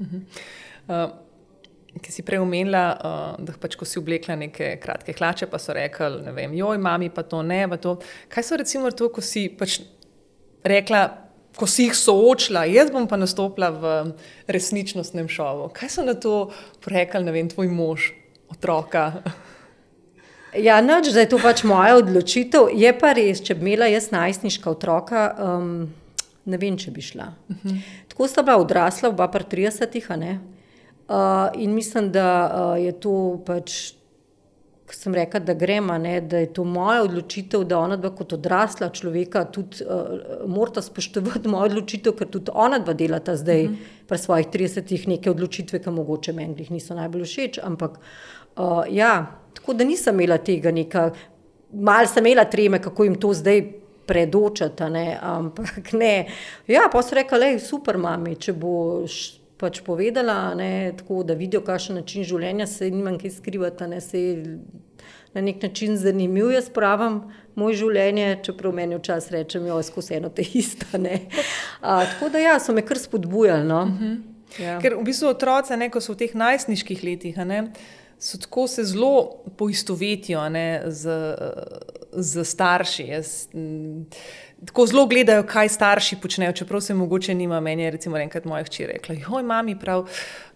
Ki si prej omenila, da pač, ko si oblekla neke kratke hlače, pa so rekli, ne vem, joj, mami, pa to ne, pa to. Kaj so recimo to, ko si pač rekla, ko si jih soočila, jaz bom pa nastopila v resničnostnem šovu. Kaj so na to rekli, ne vem, tvoj mož, otroka? Ja, nič, da je to pač moja odločitev. Je pa res, če bi imela jaz najstniška otroka, ne vem, če bi šla. Tako sta bila odrasla, oba pri 30-ih, in mislim, da je to pač, ko sem rekla, da grem, da je to moja odločitev, da ona dva kot odrasla človeka tudi morata spoštovati mojo odločitev, ker tudi ona dva delata zdaj pri svojih 30-ih neke odločitve, ki mogoče meni niso najbolj všeč, ampak ja, tako da nisem imela tega malo sem imela treme, kako jim to zdaj predočati, ampak ne. Ja, pa so rekla, super mami, če boš pač povedala, tako da vidijo, kakšen način življenja, se nimam kaj skrivati, se na nek način zanimiv jaz pravim moj življenje, čeprav meni včasih rečem, skozi eno te isto, tako da ja, so me kar spodbujali, Ja. Ker v bistvu otroci, ko so v teh najstniških letih, so tako se zelo poistovetijo z starši. tako zelo gledajo, kaj starši počnejo, čeprav se mogoče nima. Meni je recimo enkrat moja hči rekla, joj, mami, prav,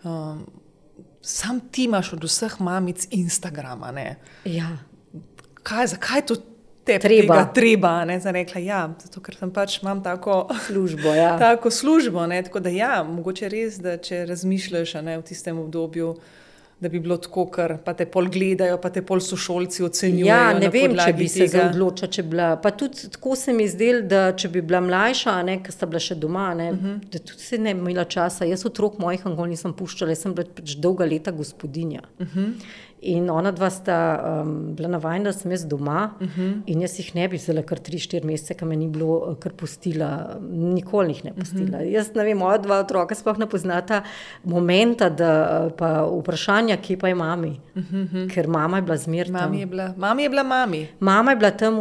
sam ti imaš od vseh mamic Instagrama, ne? Ja. Zakaj to treba, ne? Sem rekla, ja, zato ker sem pač imam tako službo, ja. Tako službo, ne? Tako da ja, mogoče res, da če razmišljaš, ne, v tistem obdobju, da bi bilo tako, ker pa te pol gledajo, pa te pol sošolci ocenjujejo. Ja, ne vem, če bi se odločila, če bila. Pa tudi tako se mi zdelo, da če bi bila mlajša, ne, ker sta bila še doma, ne, da tudi se ne imela časa. Jaz otrok mojih nikoli nisem puščala, jaz sem bila pač dolga leta gospodinja. In ona dva sta bila navajena, da sem jaz doma in jaz jih ne bi vzela kar 3-4 mesece, ker me ni bilo kar pustila, nikoli jih ne pustila. Jaz ne vem, moja dva otroka sploh ne poznata momenta, da pa vprašanja, kje pa je mami, ker mama je bila zmer tam. Mami je bila mami. Mama je bila tam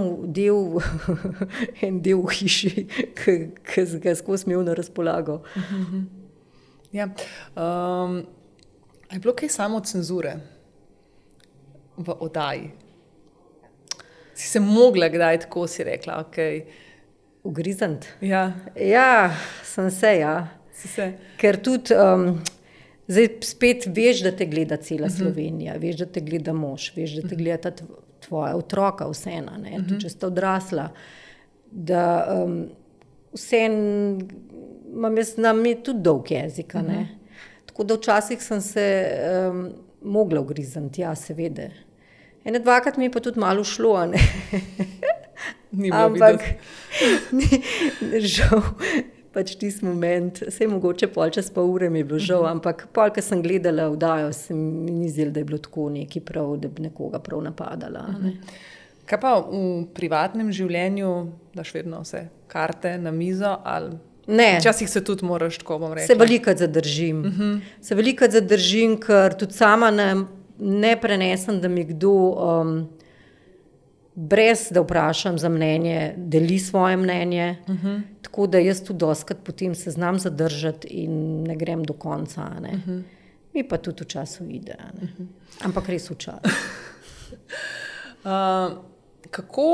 en del v hiši, ki ga skozi imel na razpolago. Ja. Je bilo kaj samo cenzure v oddaji? Si se mogla kdaj tako, si rekla, okej. Ugrizant? Ja. Ja, sem se, ja. Si se? Ker tudi, zdaj spet veš, da te gleda cela Slovenija, veš, da te gleda mož, veš, da te gleda tvoja otroka, vseeno, ne, tudi če sta odrasla, da vseeno nam je tudi dolg jezika, ne. Tako da včasih sem se mogla ugrizant, ja, seveda. Ene dvakrat mi je pa tudi malo šlo, ne. Ni bilo videti. Ampak žal, pač tisti moment, saj mogoče pol čez pol ure mi je bilo žal, ampak pol, ko sem gledala vdajo, se mi ni zdelo, da je bilo tako nekaj prav, da bi nekoga prav napadala. Ne. Kaj pa v privatnem življenju, daš vedno vse karte na mizo, ali ne? Včasih se tudi moraš, tako bom rekla. Se velikokrat zadržim. Se velikokrat zadržim, ker tudi sama ne prenesem, da mi kdo brez da vprašam za mnenje, deli svoje mnenje. Tako da jaz tudi dostikrat potem se znam zadržati in ne grem do konca. Ne. Mi pa tudi včasih uide. Ampak res včasih. Kako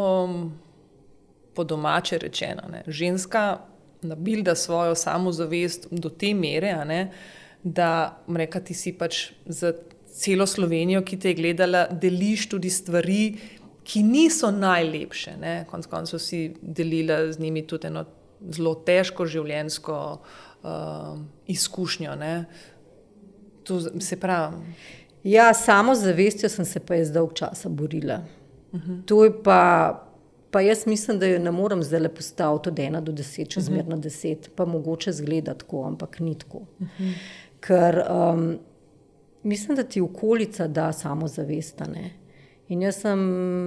po domače rečeno, ne, ženska nabilda svojo samozavest do te mere, ne, da reka, ti si pač za celo Slovenijo, ki te je gledala, deliš tudi stvari, ki niso najlepše. Ne. Konec koncev si delila z njimi tudi eno zelo težko življenjsko izkušnjo. Ne. To se pravi. Ja, samozavestjo sem se pa jaz dolg časa borila. To je pa jaz mislim, da jo ne morem zdaj postaviti od 1 do 10, če zmer na 10, pa mogoče zgleda tako, ampak ni tako. Ker mislim, da ti okolica da samozavest, ne. In jaz sem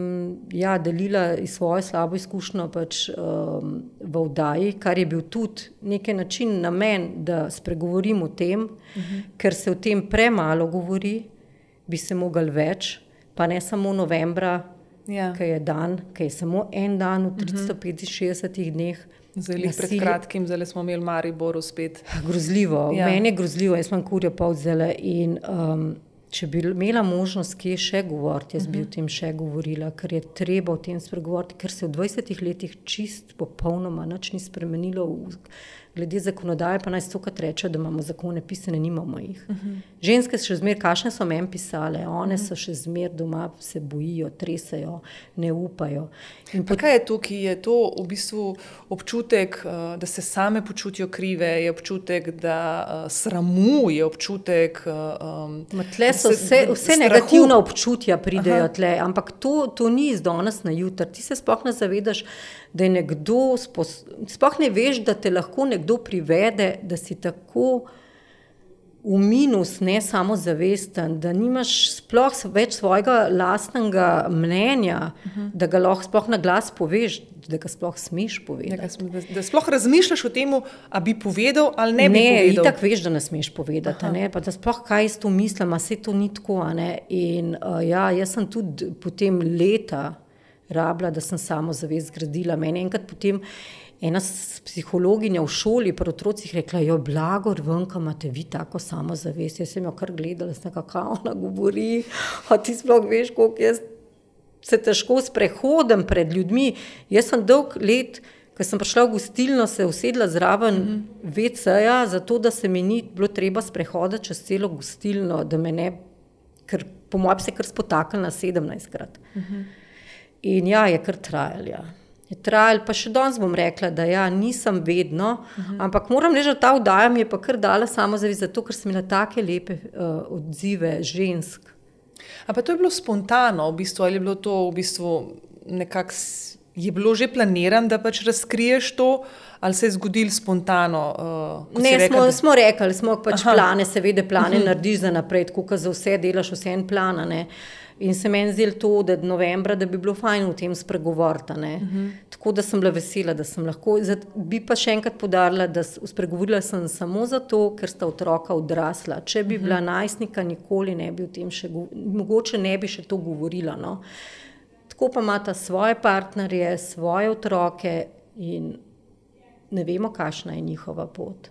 delila svojo slabo izkušnjo pač v oddaji, kar je bil tudi neki način namen, da spregovorim o tem, ker se o tem premalo govori, bi se mogli več, pa ne samo novembra, ki je dan, ki je samo en dan v 365 dneh. Zdaj pred kratkim, zdaj smo imeli Mariboru spet. Grozljivo, meni je grozljivo, jaz imam kurjo polt zdaj in če bi imela možnost kje še govoriti, jaz bi o tem še govorila, ker je treba o tem spregovoriti, ker se v 20 letih čist popolnoma nič ni spremenilo glede zakonodaje, pa naj stokrat reče, da imamo zakone pisane, nimamo jih. Ženske še zmer, kakšne so meni pisale, one so še zmer doma, se bojijo, tresajo, ne upajo. Kaj je to, ki je to v bistvu občutek, da se same počutijo krive, je občutek, da sramu, je občutek tle so vse negativna občutja pridejo tle, ampak to ni iz danes na jutri. Ti se sploh ne zavedaš, da je nekdo, sploh ne veš, da te lahko nekdo privede, da si tako v minus, ne samozavesten, da nimaš sploh več svojega lastnega mnenja, da ga lahko sploh na glas poveš, da ga sploh smeš povedati. Da sploh razmišljaš o tem, a bi povedal ali ne bi povedal. Ne, itak veš, da ne smeš povedati, ne, pa da sploh kaj s to mislim, a se to ni tako, ne. In jaz sem tudi potem leta rabila, da sem samozavest zgradila. Meni enkrat potem ena psihologinja v šoli pri otrocih rekla, Blagor, Venka, imate vi tako samozavest. Jaz sem jo kar gledala, sem kakao ona govori, a ti sploh veš, koliko jaz se težko sprehodim pred ljudmi. Jaz sem dolg let Ko sem prišla v gostilno, se usedla zraven WC-ja, zato da se mi ni bilo treba sprehoditi čez celo gostilno, da me ne, ker po mojem se je kar spotaknila 17-krat. In ja, je kar trajal, ja. Je trajal, pa še danes bom rekla, da ja, nisem vedno, ampak moram reči, da ta vdaja mi je pa kar dala samozavest, zato ker sem imela take lepe odzive žensk. A pa to je bilo spontano, v bistvu, ali je bilo to v bistvu nekako, je bilo že planiran, da pač razkriješ to, ali se je zgodilo spontano? Ne, smo rekli, smo pač plane, seveda plane narediš za naprej, tako kot za vse delaš, vse en plan, ne. In se meni zdelo to, da novembra, da bi bilo fajn v tem spregovoriti, ne. Tako da sem bila vesela, da sem lahko, bi pa še enkrat poudarila, da spregovorila sem samo zato, ker sta otroka odrasla. Če bi bila najstnika, nikoli ne bi o tem še, mogoče ne bi še to govorila, no. Tako pa imata svoje partnerje, svoje otroke in ne vemo, kakšna je njihova pot.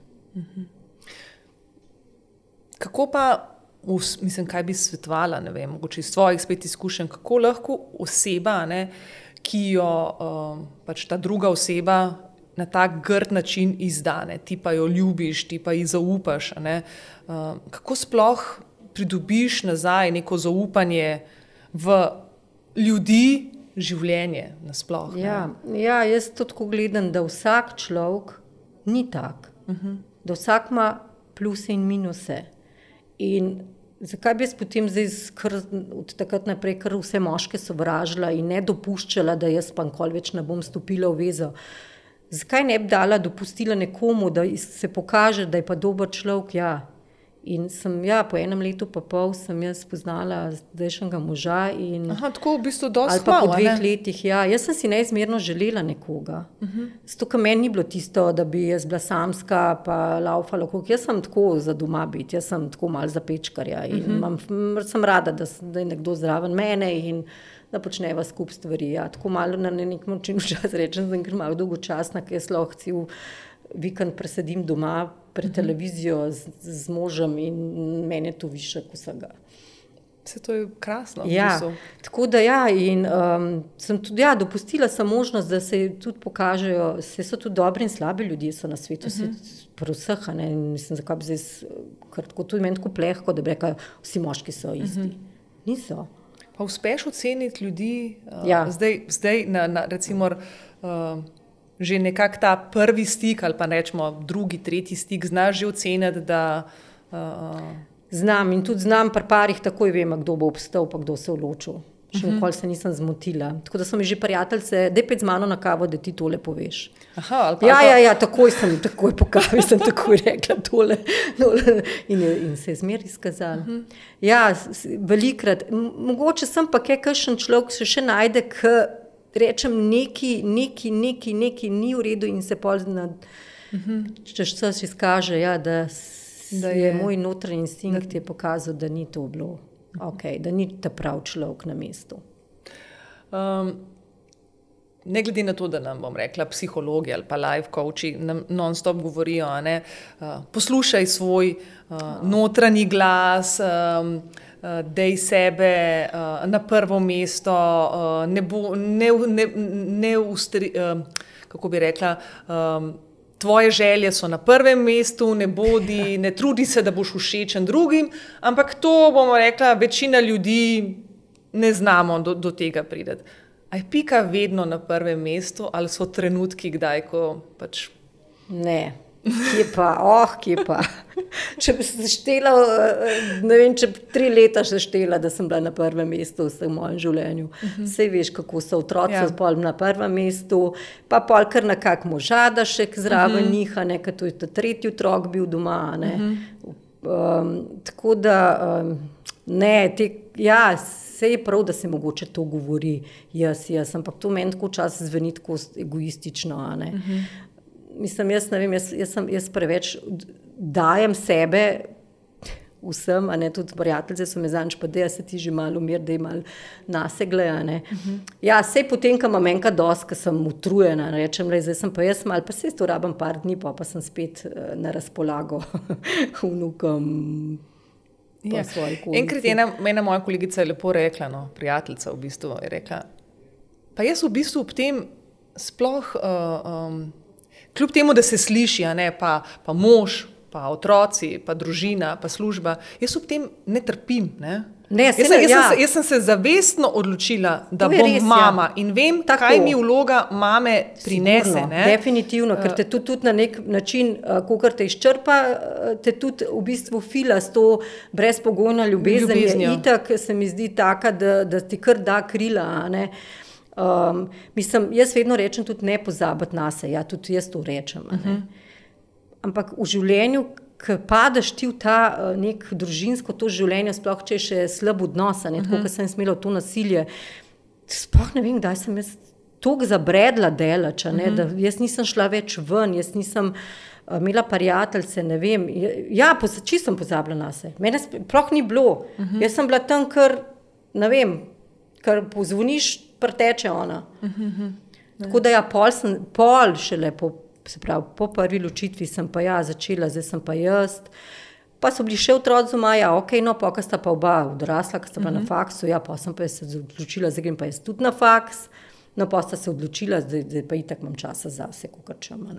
Kako pa, mislim, kaj bi svetovala, ne vem, mogoče iz tvojih spet izkušenj, kako lahko oseba, ne, ki jo pač ta druga oseba na tak grd način izdane, ti pa jo ljubiš, ti pa ji zaupaš, ne, kako sploh pridobiš nazaj neko zaupanje v ljudi, življenje nasploh. Ja, jaz to tako gledam, da vsak človek ni tak. Da vsak ima pluse in minuse. In zakaj bi jaz potem zdaj od takrat naprej kar vse moške sovražila in ne dopuščala, da jaz pa nikoli več ne bom stopila v vezo? Zakaj ne bi dopustila nekomu, da se pokaže, da je pa dober človek, ja. In sem, ja, po 1 letu pa pol sem jaz spoznala zdajšnjega moža in... Aha, tako v bistvu dosti ali pa po 2 letih, ja. Jaz sem si neizmerno želela nekoga. Zato, ker meni ni bilo tisto, da bi jaz bila samska pa laufala, jaz sem tako za doma biti, jaz sem tako malo za pečkarja in sem rada, da je nekdo zraven mene in da počneva skup stvari, ja. Tako malo na nek način včasih rečem, ker malo dolgočasna, ker jaz lahko cel vikend presedim doma pred televizijo z možem in meni je to višek vsega. Se to je krasno. Ja, tako da ja, in sem tudi, ja, dopustila sem možnost, da se tudi pokažejo, so tudi dobri in slabi ljudje so na svetu, pri vseh, ne, in mislim, zakaj bi zdaj, ker tako tudi meni tako plehko, da bi rekla, vsi moški so isti. Niso. Pa uspeš oceniti ljudi, ja. Zdaj na recimo, že nekak ta prvi stik ali pa rečemo drugi, tretji stik, znaš že oceniti, da... Znam in tudi znam pri parih takoj vem, kdo bo obstal pa kdo se odločil. Še nikoli se nisem zmotila. Tako da so mi že prijateljice, daj pet z mano na kavo, da ti tole poveš. Aha, ali pa ja, takoj po kavi sem takoj rekla tole. In se je zmer izkazalo. Ja, velikrat. Mogoče sem pa kakšen človek se še najde, rečem neki ni v redu in se pol čez čas izkaže, ja, da je moj notranji instinkt je pokazal, da ni to bilo ok, da ni ta prav človek na mestu. Ne glede na to, da nam, bom rekla, psihologi ali pa life coachi nam non-stop govorijo, ne, poslušaj svoj notranji glas, dej sebe na prvo mesto, kako bi rekla, tvoje želje so na prvem mestu, ne trudi se, da boš všečen drugim, ampak to, bomo rekla, večina ljudi ne znamo do tega priti. A je pika vedno na prvem mestu ali so trenutki kdaj, ko pač... Ne. Kje pa. Če bi se štela, ne vem, če 3 leta še štela, da sem bila na prvem mestu v mojem življenju. Saj veš, kako so otroci pol na prvem mestu, pa pol kar nekak možadašek zraven njih, ker to je ta 3. otrok bil doma. Tako da, saj je prav, da se mogoče to govori, jaz, ampak to meni tako včasih zveni tako egoistično, Mislim, jaz ne vem, jaz preveč dajem sebe vsem, tudi prijateljice so me zanjič, pa da se ti že malo umir, da je malo nasegle, Ja, sej potem, ko imam enkrat dosti, ko sem utrujena, rečem, zdaj sem pa jaz malo, pa sej to rabim par dni, pa sem spet na razpolago vnukom. Ja. Enkrat ena moja kolegica je lepo rekla, prijateljica v bistvu je rekla, pa jaz v bistvu ob tem sploh, kljub temu, da se sliši, pa mož, pa otroci, pa družina, pa služba, jaz ob tem ne trpim. Ne? Jaz sem se zavestno odločila, da bom mama in vem, kaj mi vloga mame prinese. Sigurno, definitivno, ker te tudi na nek način, kakor te izčrpa, te tudi v bistvu fila s to brezpogojno ljubeznijo. Itak se mi zdi taka, da ti kar da krila. Ne? Jaz vedno rečem tudi ne pozabiti nase, tudi jaz to rečem. Ampak v življenju, ko padeš ti v ta nek družinsko to življenje, sploh če je še slab odnos, tako kot sem imela to nasilje, sploh ne vem, kdaj sem jaz toliko zabredla delač, da jaz nisem šla več ven, jaz nisem imela prijateljce, ne vem, čisto sem pozabila nase, mene sploh ni bilo, jaz sem bila tam, ker, ne vem, ker pozvoniš, preteče ona. Tako da pol šele po prvi ločitvi sem pa začela, zdaj sem pa jaz. Pa so bili še otroci doma, pa ko sta pa oba odrasla, ko sta pa na faksu, pa sem pa se odločila, zdaj grem pa jaz tudi na faks, pa sta se odločila, zdaj pa itak imam časa zase, kakor čema.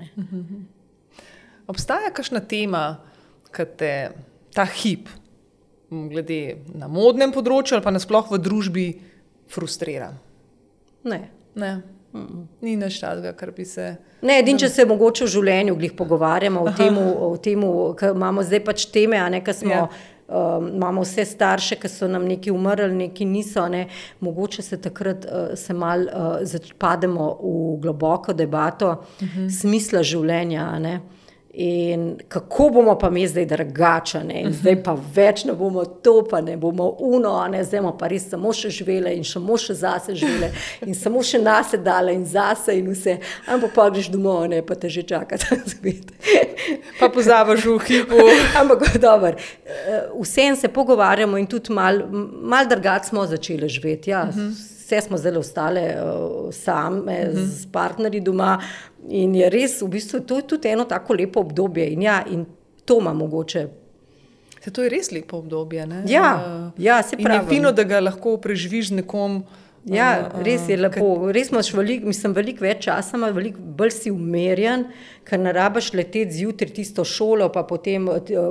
Obstaja kakšna tema, ki te ta hip, glede na modnem področju ali pa nasploh v družbi, frustrira? Ne. Ni nič takega, kar bi se... Ne, edin, če se mogoče v življenju glih pogovarjamo o temu, ker imamo zdaj pač teme, ker smo, imamo vse starše, ki so nam neki umrli, neki niso, mogoče se takrat se malo pademo v globoko debato smisla življenja, in kako bomo pa mi zdaj drugače, in zdaj pa več ne bomo to, pa ne bomo uno, zdaj bomo pa res samo še živele in samo še zase živele in samo še nase dale in zase in vse, ampak pa greš domov, pa te že čaka ta svet. Pa pozabiš v hipu. Ampak dobro, vsem se pogovarjamo in tudi mal drugače smo začeli živeti, vse smo zdaj ostale same s partnerji doma in je res, v bistvu, to je tudi eno tako lepo obdobje in to ima mogoče. To je res lepo obdobje, ne? Ja, se pravi. In je fino, da ga lahko preživiš z nekom. Ja, res je lepo, res imaš veliko več časa, veliko bolj si umerjen, ker ne rabiš leteti zjutraj tisto šolo, pa potem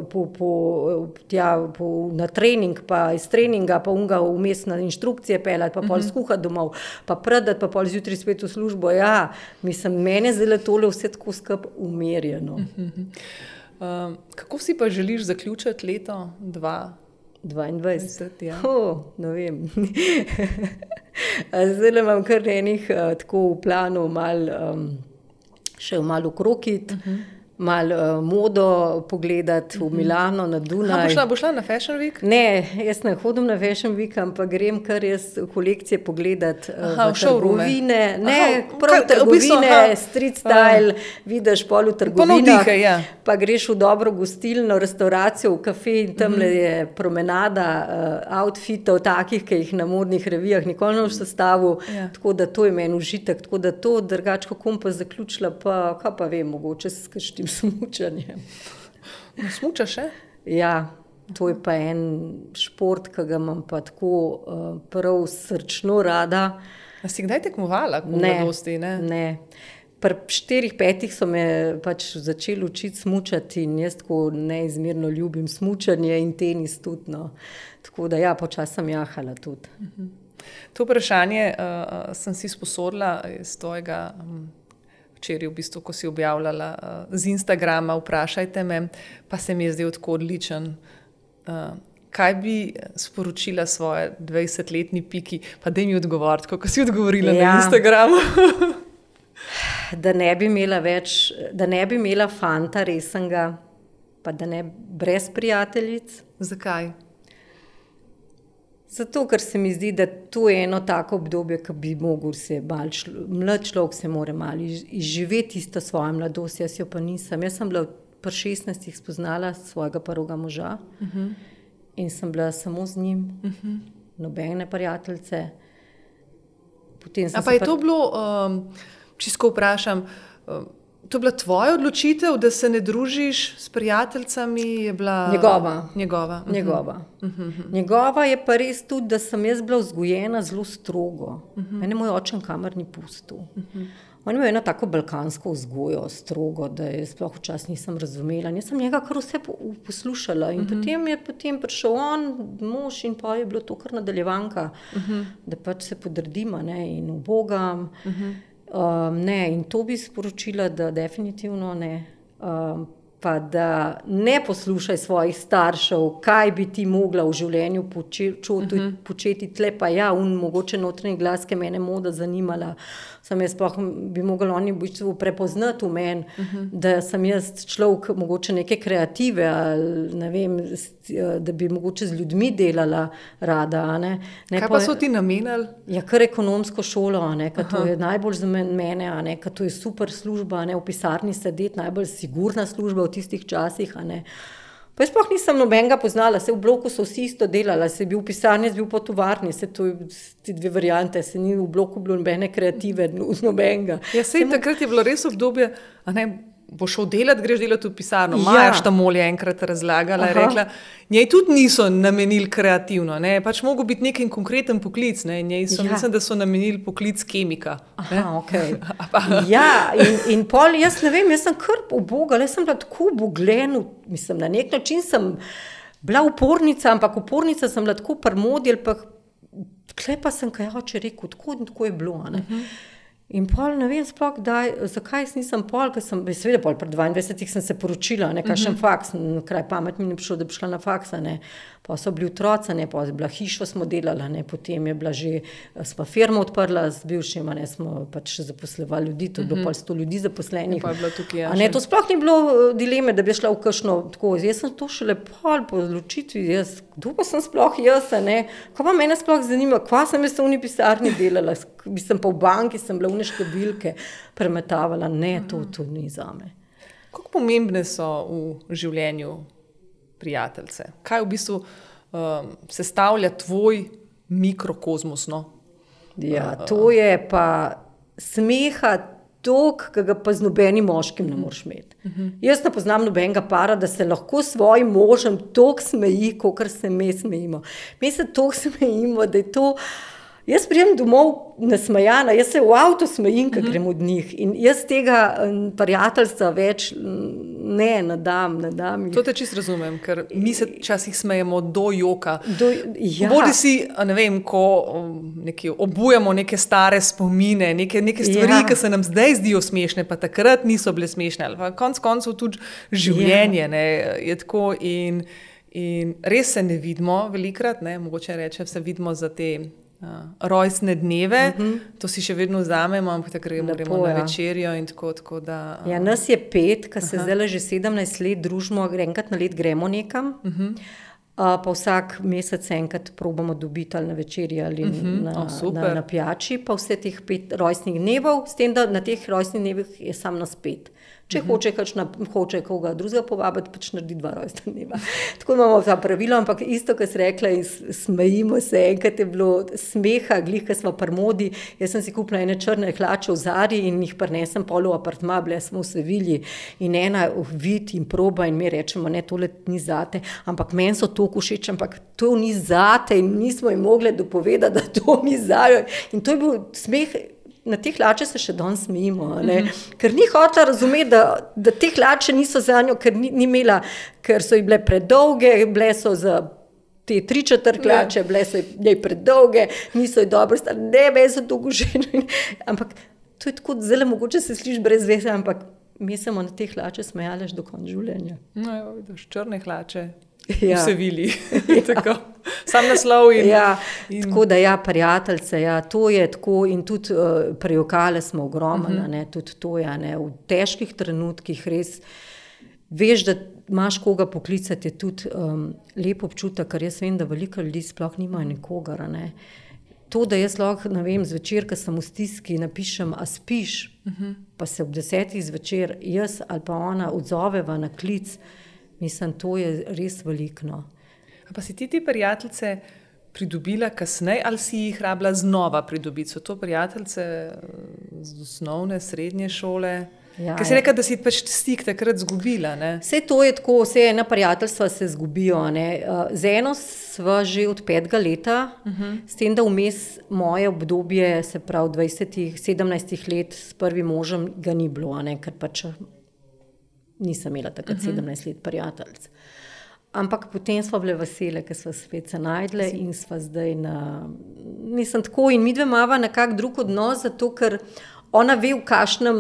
na trening, pa iz treninga, pa unga vmes na inštrukcije peljati, pa pol skuhati domov, pa predati, pa pol zjutraj spet v službo. Mene zdaj tole vse tako skup umerjeno. Kako si pa želiš zaključiti leto 22. Ne vem. Zdaj imam kar enih tako v planu še malo ukrokit, malo modo pogledati v Milano, na Dunaj. Boš šla na Fashion Week? Ne, jaz ne hodim na Fashion Week, ampak grem kar jaz kolekcije pogledati v trgovine. Prav trgovine, street style, vidiš pol v trgovinah, pa greš v dobro gostilno, restauracijo, v kafe in tamle je promenada outfitov takih, ki jih na modnih revijah nikoli ne v sestavu, tako da to je meni užitek, tako da to drugače kako pa zaključila, pa kaj pa vem, mogoče s kakšnim smučanjem. Smučaš še? Ja, to je pa en šport, ki ga imam pa tako prav srčno rada. A si kdaj tekmovala v mladosti? Ne. Pri 4-5 so me pač začeli učiti smučati in jaz tako neizmerno ljubim smučanje in tenis tudi. Tako da počasi sem jahala tudi. To vprašanje sem si sposodila iz tvojega včeraj, v bistvu, ko si objavljala z Instagrama, vprašajte me, pa se mi je zdaj tako odličen. Kaj bi sporočila svoje 20-letni Piki? Pa daj mi odgovoriti, kako si odgovorila na Instagramu. Da ne bi imela fanta resnega, pa da ne brez prijateljic. Zakaj? Zato, ker se mi zdi, da to je eno tako obdobje, ki bi mogel se mlad človek se mora malo izživeti isto svojo mladost, jaz jo pa nisem. Jaz sem bila pri 16 spoznala svojega prvega moža in sem bila samo z njim, nobene prijateljice. A pa je to bilo, čisto vprašam, to je bila tvoja odločitev, da se ne družiš s prijateljicami? Je bila... Njegova. Njegova je pa res tudi, da sem jaz bila vzgojena zelo strogo. Mene moj oče kamar ni pustil. On ima eno tako balkansko vzgojo, strogo, da je sploh včasih nisem razumela. Jaz sem njega kar vse poslušala in potem je prišel on, mož in pa je bilo to kar nadaljevanka, da pač se podredimo, ne, in ubogam. Ne, in to bi sporočila, da definitivno ne. Pa da ne poslušaj svojih staršev, kaj bi ti mogla v življenju početi, tle pa ja, mogoče notranji glas, ki mene moda zanimala. Sem jaz sploh bi mogla oni v bistvu prepoznati v meni, da sem jaz človek mogoče neke kreative ali ne vem, da bi mogoče z ljudmi delala rada. Ne. Kaj pa so ti namenili? Ja, kar ekonomsko šolo, ker to je najbolj za mene, ker to je super služba, v pisarni sedeti, najbolj sigurna služba v tistih časih. Pa jaz sploh nisem nobenega poznala, v bloku so vsi isto delali, se je bil v pisarni, se je bil po tovarni, to je ti dve variante, se ni v bloku bilo nobene kreative, z nobenega. Ja, takrat je bilo res obdobje, bo šel delati, greš delati v pisarno. Maja Štamol je enkrat razlagala, je rekla, njej tudi niso namenili kreativno, pač mogo biti neki konkreten poklic, njej mislim, da so namenili poklic kemika. Okay. Ja, in pol, jaz ne vem, jaz sem kar ubogala, jaz sem bila tako ubogljena, mislim, na nek način sem bila upornica, ampak upornica sem bila tako par model, pa tle pa sem kaj oče rekel, tako je bilo, In pol ne vem sploh, zakaj nisem pol, ker sem, seveda pol pri 22 sem se poročila, kakšen faks, kraj pamet mi ni prišlo, da bi šla na faksa, pa so bili otroci, pa je bila hišo smo delala, potem je bila že, smo firmo odprla z bivšima, smo pač še zaposlevali ljudi, to je bilo pol 100 ljudi zaposlenih. Pa je bila tukaj, to sploh ni bilo dileme, da bi šla v kakšno tako, jaz sem to šele pol po odločitvi, kdo pa sem sploh jaz, ko pa mene sploh zanima, kva sem jaz v uni pisarni delala, sem pa v banki, sem bila v številke premetavala, to ni zame. Kako pomembne so v življenju prijateljce? Kaj v bistvu sestavlja tvoj mikrokozmos? Ja, to je pa smeha toliko, ki ga pa z nobenim moškim ne moreš imeti. Jaz ne poznam nobenega para, da se lahko svojim možem toliko smeji, kakor se mi smejimo. Mi se toliko smejimo, da je to... Jaz prijem domov nasmejana, jaz se v avto smejim, ko grem od njih in jaz tega prijateljstva več ne dam. To te čisto razumem, ker mi se včasih smejemo do joka. Bodi si, ne vem, ko obujamo neke stare spomine, neke stvari, ki se nam zdaj zdijo smešne, pa takrat niso bile smešne. Konec koncev tudi življenje je tako in res se ne vidimo velikrat, mogoče reče, se vidimo za te rojstne dneve, to si še vedno vzamemo, ampak takrat gremo na večerjo in tako da... Ja, nas je 5, ki se zdaj že 17 let družimo, enkrat na let gremo nekam, pa vsak mesec enkrat probamo dobiti ali na večerji ali na pijači, pa vse teh 5 rojstnih dnevov, s tem, da na teh rojstnih dnevih je sam nas 5. Če hoče koga drugega povabiti, pač naredi 2 rojstna dneva. Tako imamo ta pravilo, ampak isto, ko si rekla, smejimo se, enkrat je bilo smeha, glih, ko smo pri modi, jaz sem si kupila ene črne hlače v Zari in jih prinesem pol v apartma, bile smo v Sevilji in ena vid in proba in mi rečemo, ne, tole ni zate, ampak meni so toliko všeč, ampak to ni zate in nismo jim mogli dopovedati, da to ni zajo. In to je bil smeh. Na te hlače se še danes smejimo, ker ni hotela razumeti, da te hlače niso za njo, ker ni imela, ker so ji bile predolge, bile so za te 3/4 hlače, bile so ji predolge, niso ji dobro stali, meni so dolgo ženo. Ampak to je tako zelo mogoče se sliši brez veze, ampak mi smo na te hlače smejali do konca življenja. No, vidiš, črne hlače. V Sevilji. Sam naslov in... Tako da prijateljce, to je tako in tudi prejokale smo ogromno, tudi to je, v težkih trenutkih res veš, da imaš koga poklicati, je tudi lep občutek, ker jaz vem, da veliko ljudi sploh nimajo nikogar, To, da jaz lahko, ne vem, zvečer, ko sem v stiski, napišem, a spiš, pa se ob 10 zvečer jaz ali pa ona odzoveva na klic. Mislim, to je res veliko. Pa si ti prijateljice pridobila kasneje ali si jih rabila znova pridobiti? So to prijateljice z osnovne, srednje šole? Ker si rekel, da si pač stik takrat zgubila, ne? Vse to je tako, vse ena prijateljstva se zgubijo, ne. Z eno sva že od 5. leta, s tem, da vmes moje obdobje, se pravi 17 let s prvim možem ga ni bilo, ne, ker pač nisem imela takrat 17 let prijateljc. Ampak potem sva bile vesele, ker sva spet se najdle in sva zdaj mislim tako in midve imava nekak drug odnos, zato ker ona ve, v kakšnem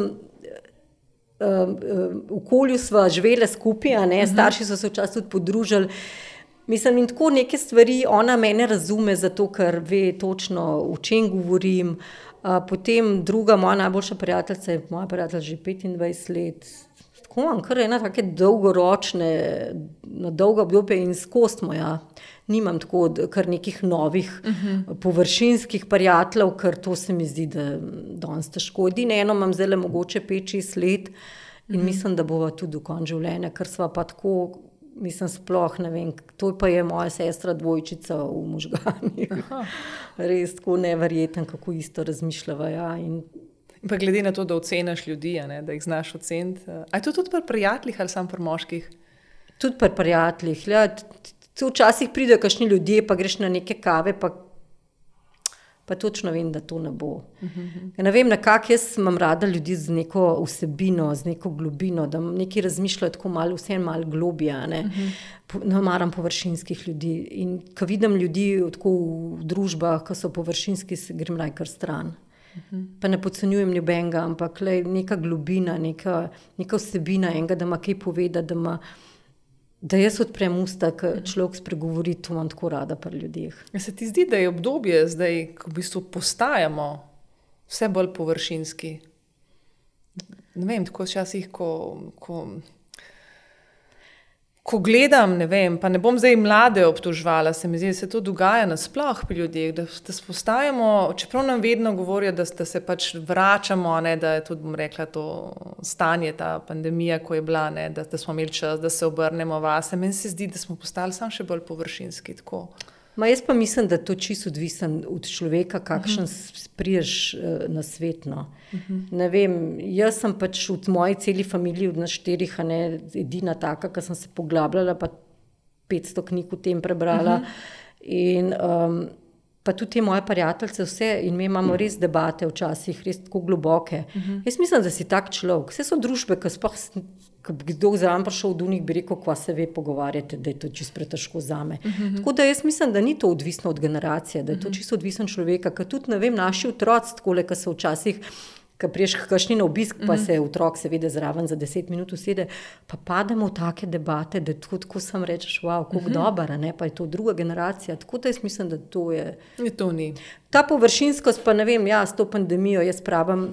okolju sva živele skupaj, a ne, starši so se včasih tudi podružili. Mislim, in tako neke stvari, ona mene razume, zato ker ve točno, o čem govorim. Potem druga, moja najboljša prijateljica je moja prijateljica že 25 let. Tako imam kar ena take dolgoročne, na dolgo obdobje in skozi moja. Nimam tako kar nekih novih površinskih prijateljev, ker to se mi zdi, da danes težko. Edino eno imam zdaj mogoče 5-6 let in mislim, da bova tudi do konca življenja, ker sva pa tako, mislim, sploh ne vem, to pa je moja sestra dvojčica v možganih. Res tako neverjeten, kako isto razmišljava, ja. In pa glede na to, da oceniš ljudi, ne, da jih znaš oceniti. A je to tudi pri prijateljih ali samo pri moških? Tudi pri prijateljih, ja. Včasih pridejo kakšni ljudje, pa greš na neke kave, pa točno vem, da to ne bo. Ne vem, nekako jaz imam rada ljudi z neko vsebino, z neko globino, da nekaj razmišljajo tako malo, vse malo globje, ne. Ne maram površinskih ljudi. In ko vidim ljudi tako v družbah, ko so površinski, grem raj kar stran. Pa ne podcenjujem nobenega, ampak neka globina, neka vsebina enega, da ima kaj povedati, da jaz odprem usta, ko človek spregovori, to imam tako rada pri ljudeh. Se ti zdi, da je obdobje zdaj, ko v bistvu postajamo vse bolj površinski? Ne vem, tako včasih, ko gledam, ne vem, pa ne bom zdaj mlade obtoževala, se mi zdi, da se to dogaja nasploh pri ljudeh, da postajamo, čeprav nam vedno govorijo, da se pač vračamo, ne, da je tudi, bom rekla, to stanje, ta pandemija, ko je bila, ne, da smo imeli čas, da se obrnemo vase. Meni se zdi, da smo postali samo še bolj površinski, tako. Jaz pa mislim, da je to čisto odvisen od človeka, kakšen priješ na svet, no. Ne vem, jaz sem pač v moji celi familiji, od nas 4, a ne, edina taka, ki sem se poglabljala, pa 500 knjig o tem prebrala. In pa tudi te moje prijateljice vse, in mi imamo res debate včasih, res tako globoke. Jaz mislim, da si tak človek. Vse so družbe, ki sploh, ko bi kdo zraven prišel od unih, bi rekel, kva se ve pogovarjate, da je to čisto pretežko zame. Tako da jaz mislim, da ni to odvisno od generacije, da je to čisto odvisen človeka, ker tudi, ne vem, naši otroci, takole, ki se včasih, ko priješ kakšni na obisk, pa se otrok seveda zraven za 10 minut usede, pa pademo v take debate, da tako sam rečeš, wow, koliko dober, ne, pa je to druga generacija, tako da jaz mislim, da to je. To ni. Ta površinskost, pa ne vem, ja, s to pandemijo, jaz pravim,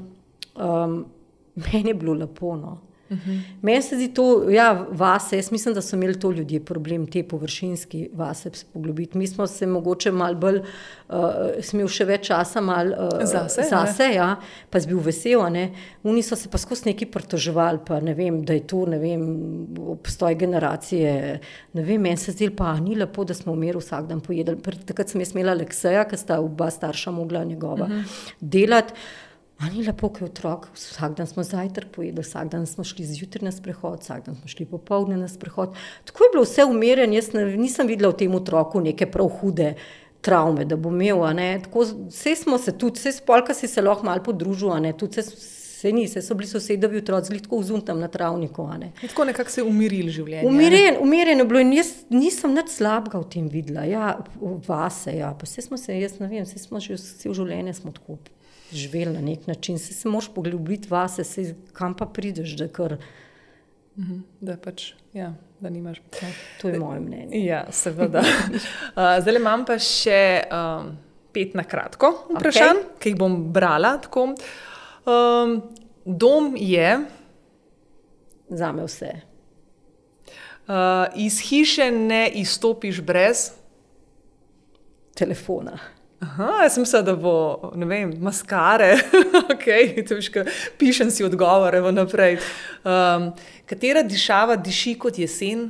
meni je bilo lepo, no. Meni se zdi to, ja, vase, jaz mislim, da so imeli to ljudje problem, te površinski vase poglobiti. Mi smo se mogoče malo bolj, smo imeli še več časa malo zase, ja, pa si bil vesel, ne. Oni so se pa skozi nekaj pritoževali, pa ne vem, da je to, ne vem, obstoj generacije, ne vem, meni se zdi pa ni lepo, da smo v miru vsak dan pojedli. Takrat sem jaz imela Alekseja, ker sta oba starša mogla njegova delati. A ni lepo, ko je otrok, vsak dan smo zajtrk pojedli, vsak dan smo šli zjutraj na sprehod, vsak dan smo šli popoldne na sprehod. Tako je bilo vse umirjeno, jaz nisem videla v tem otroku neke prav hude travme, da bo imel, a ne. Tako, vse smo se tudi, vse spolka si se lahko malo podružil, a ne, tudi se so bili sosedovi otroci, zli tako vzun tam na travniku, a ne. Tako nekako se umirili življenje. Umirjeno je bilo in jaz nisem nič slabega v tem videla, ja, vase, ja, pa vse smo se, jaz ne vem, vse smo že vse življenje smo tako živeli na nek način, se moraš poglobiti vase, kam pa prideš, da kar. Da pač, ja, da nimaš. To je moje mnenje. Ja, seveda. Zdaj imam pa še 5 na kratko vprašanj, ki jih bom brala tako. Dom je? Zame vse. Iz hiše ne izstopiš brez? Telefona. Jaz sem mislila, da bo, ne vem, maskare, pišem si odgovore vnaprej. Katera dišava diši kot jesen?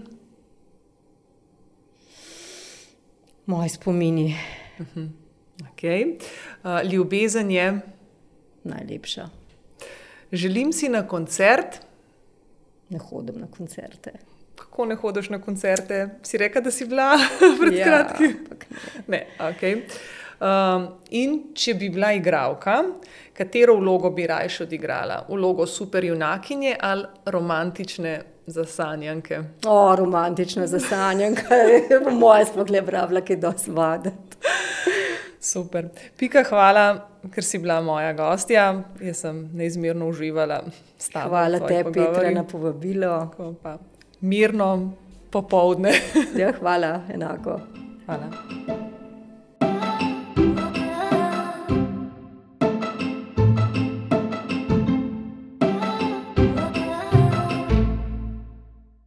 Moji spomini. Ljubezen je? Najlepša. Želim si na koncert. Ne hodim na koncerte. Kako ne hodiš na koncerte? Si rekla, da si bila pred kratkim? Ne, okej. In če bi bila igralka, katero vlogo bi rajš odigrala? Vlogo superjunakinje ali romantične zasanjanke? Romantična zasanjanka. Moja sploh ne pravila, kaj dosti vaditi. Super. Pika, hvala, ker si bila moja gostja. Jaz sem neizmerno uživala s tabo. Hvala tebi, Petra, na povabilo. Mirno popoldne. Ja, hvala, enako. Hvala.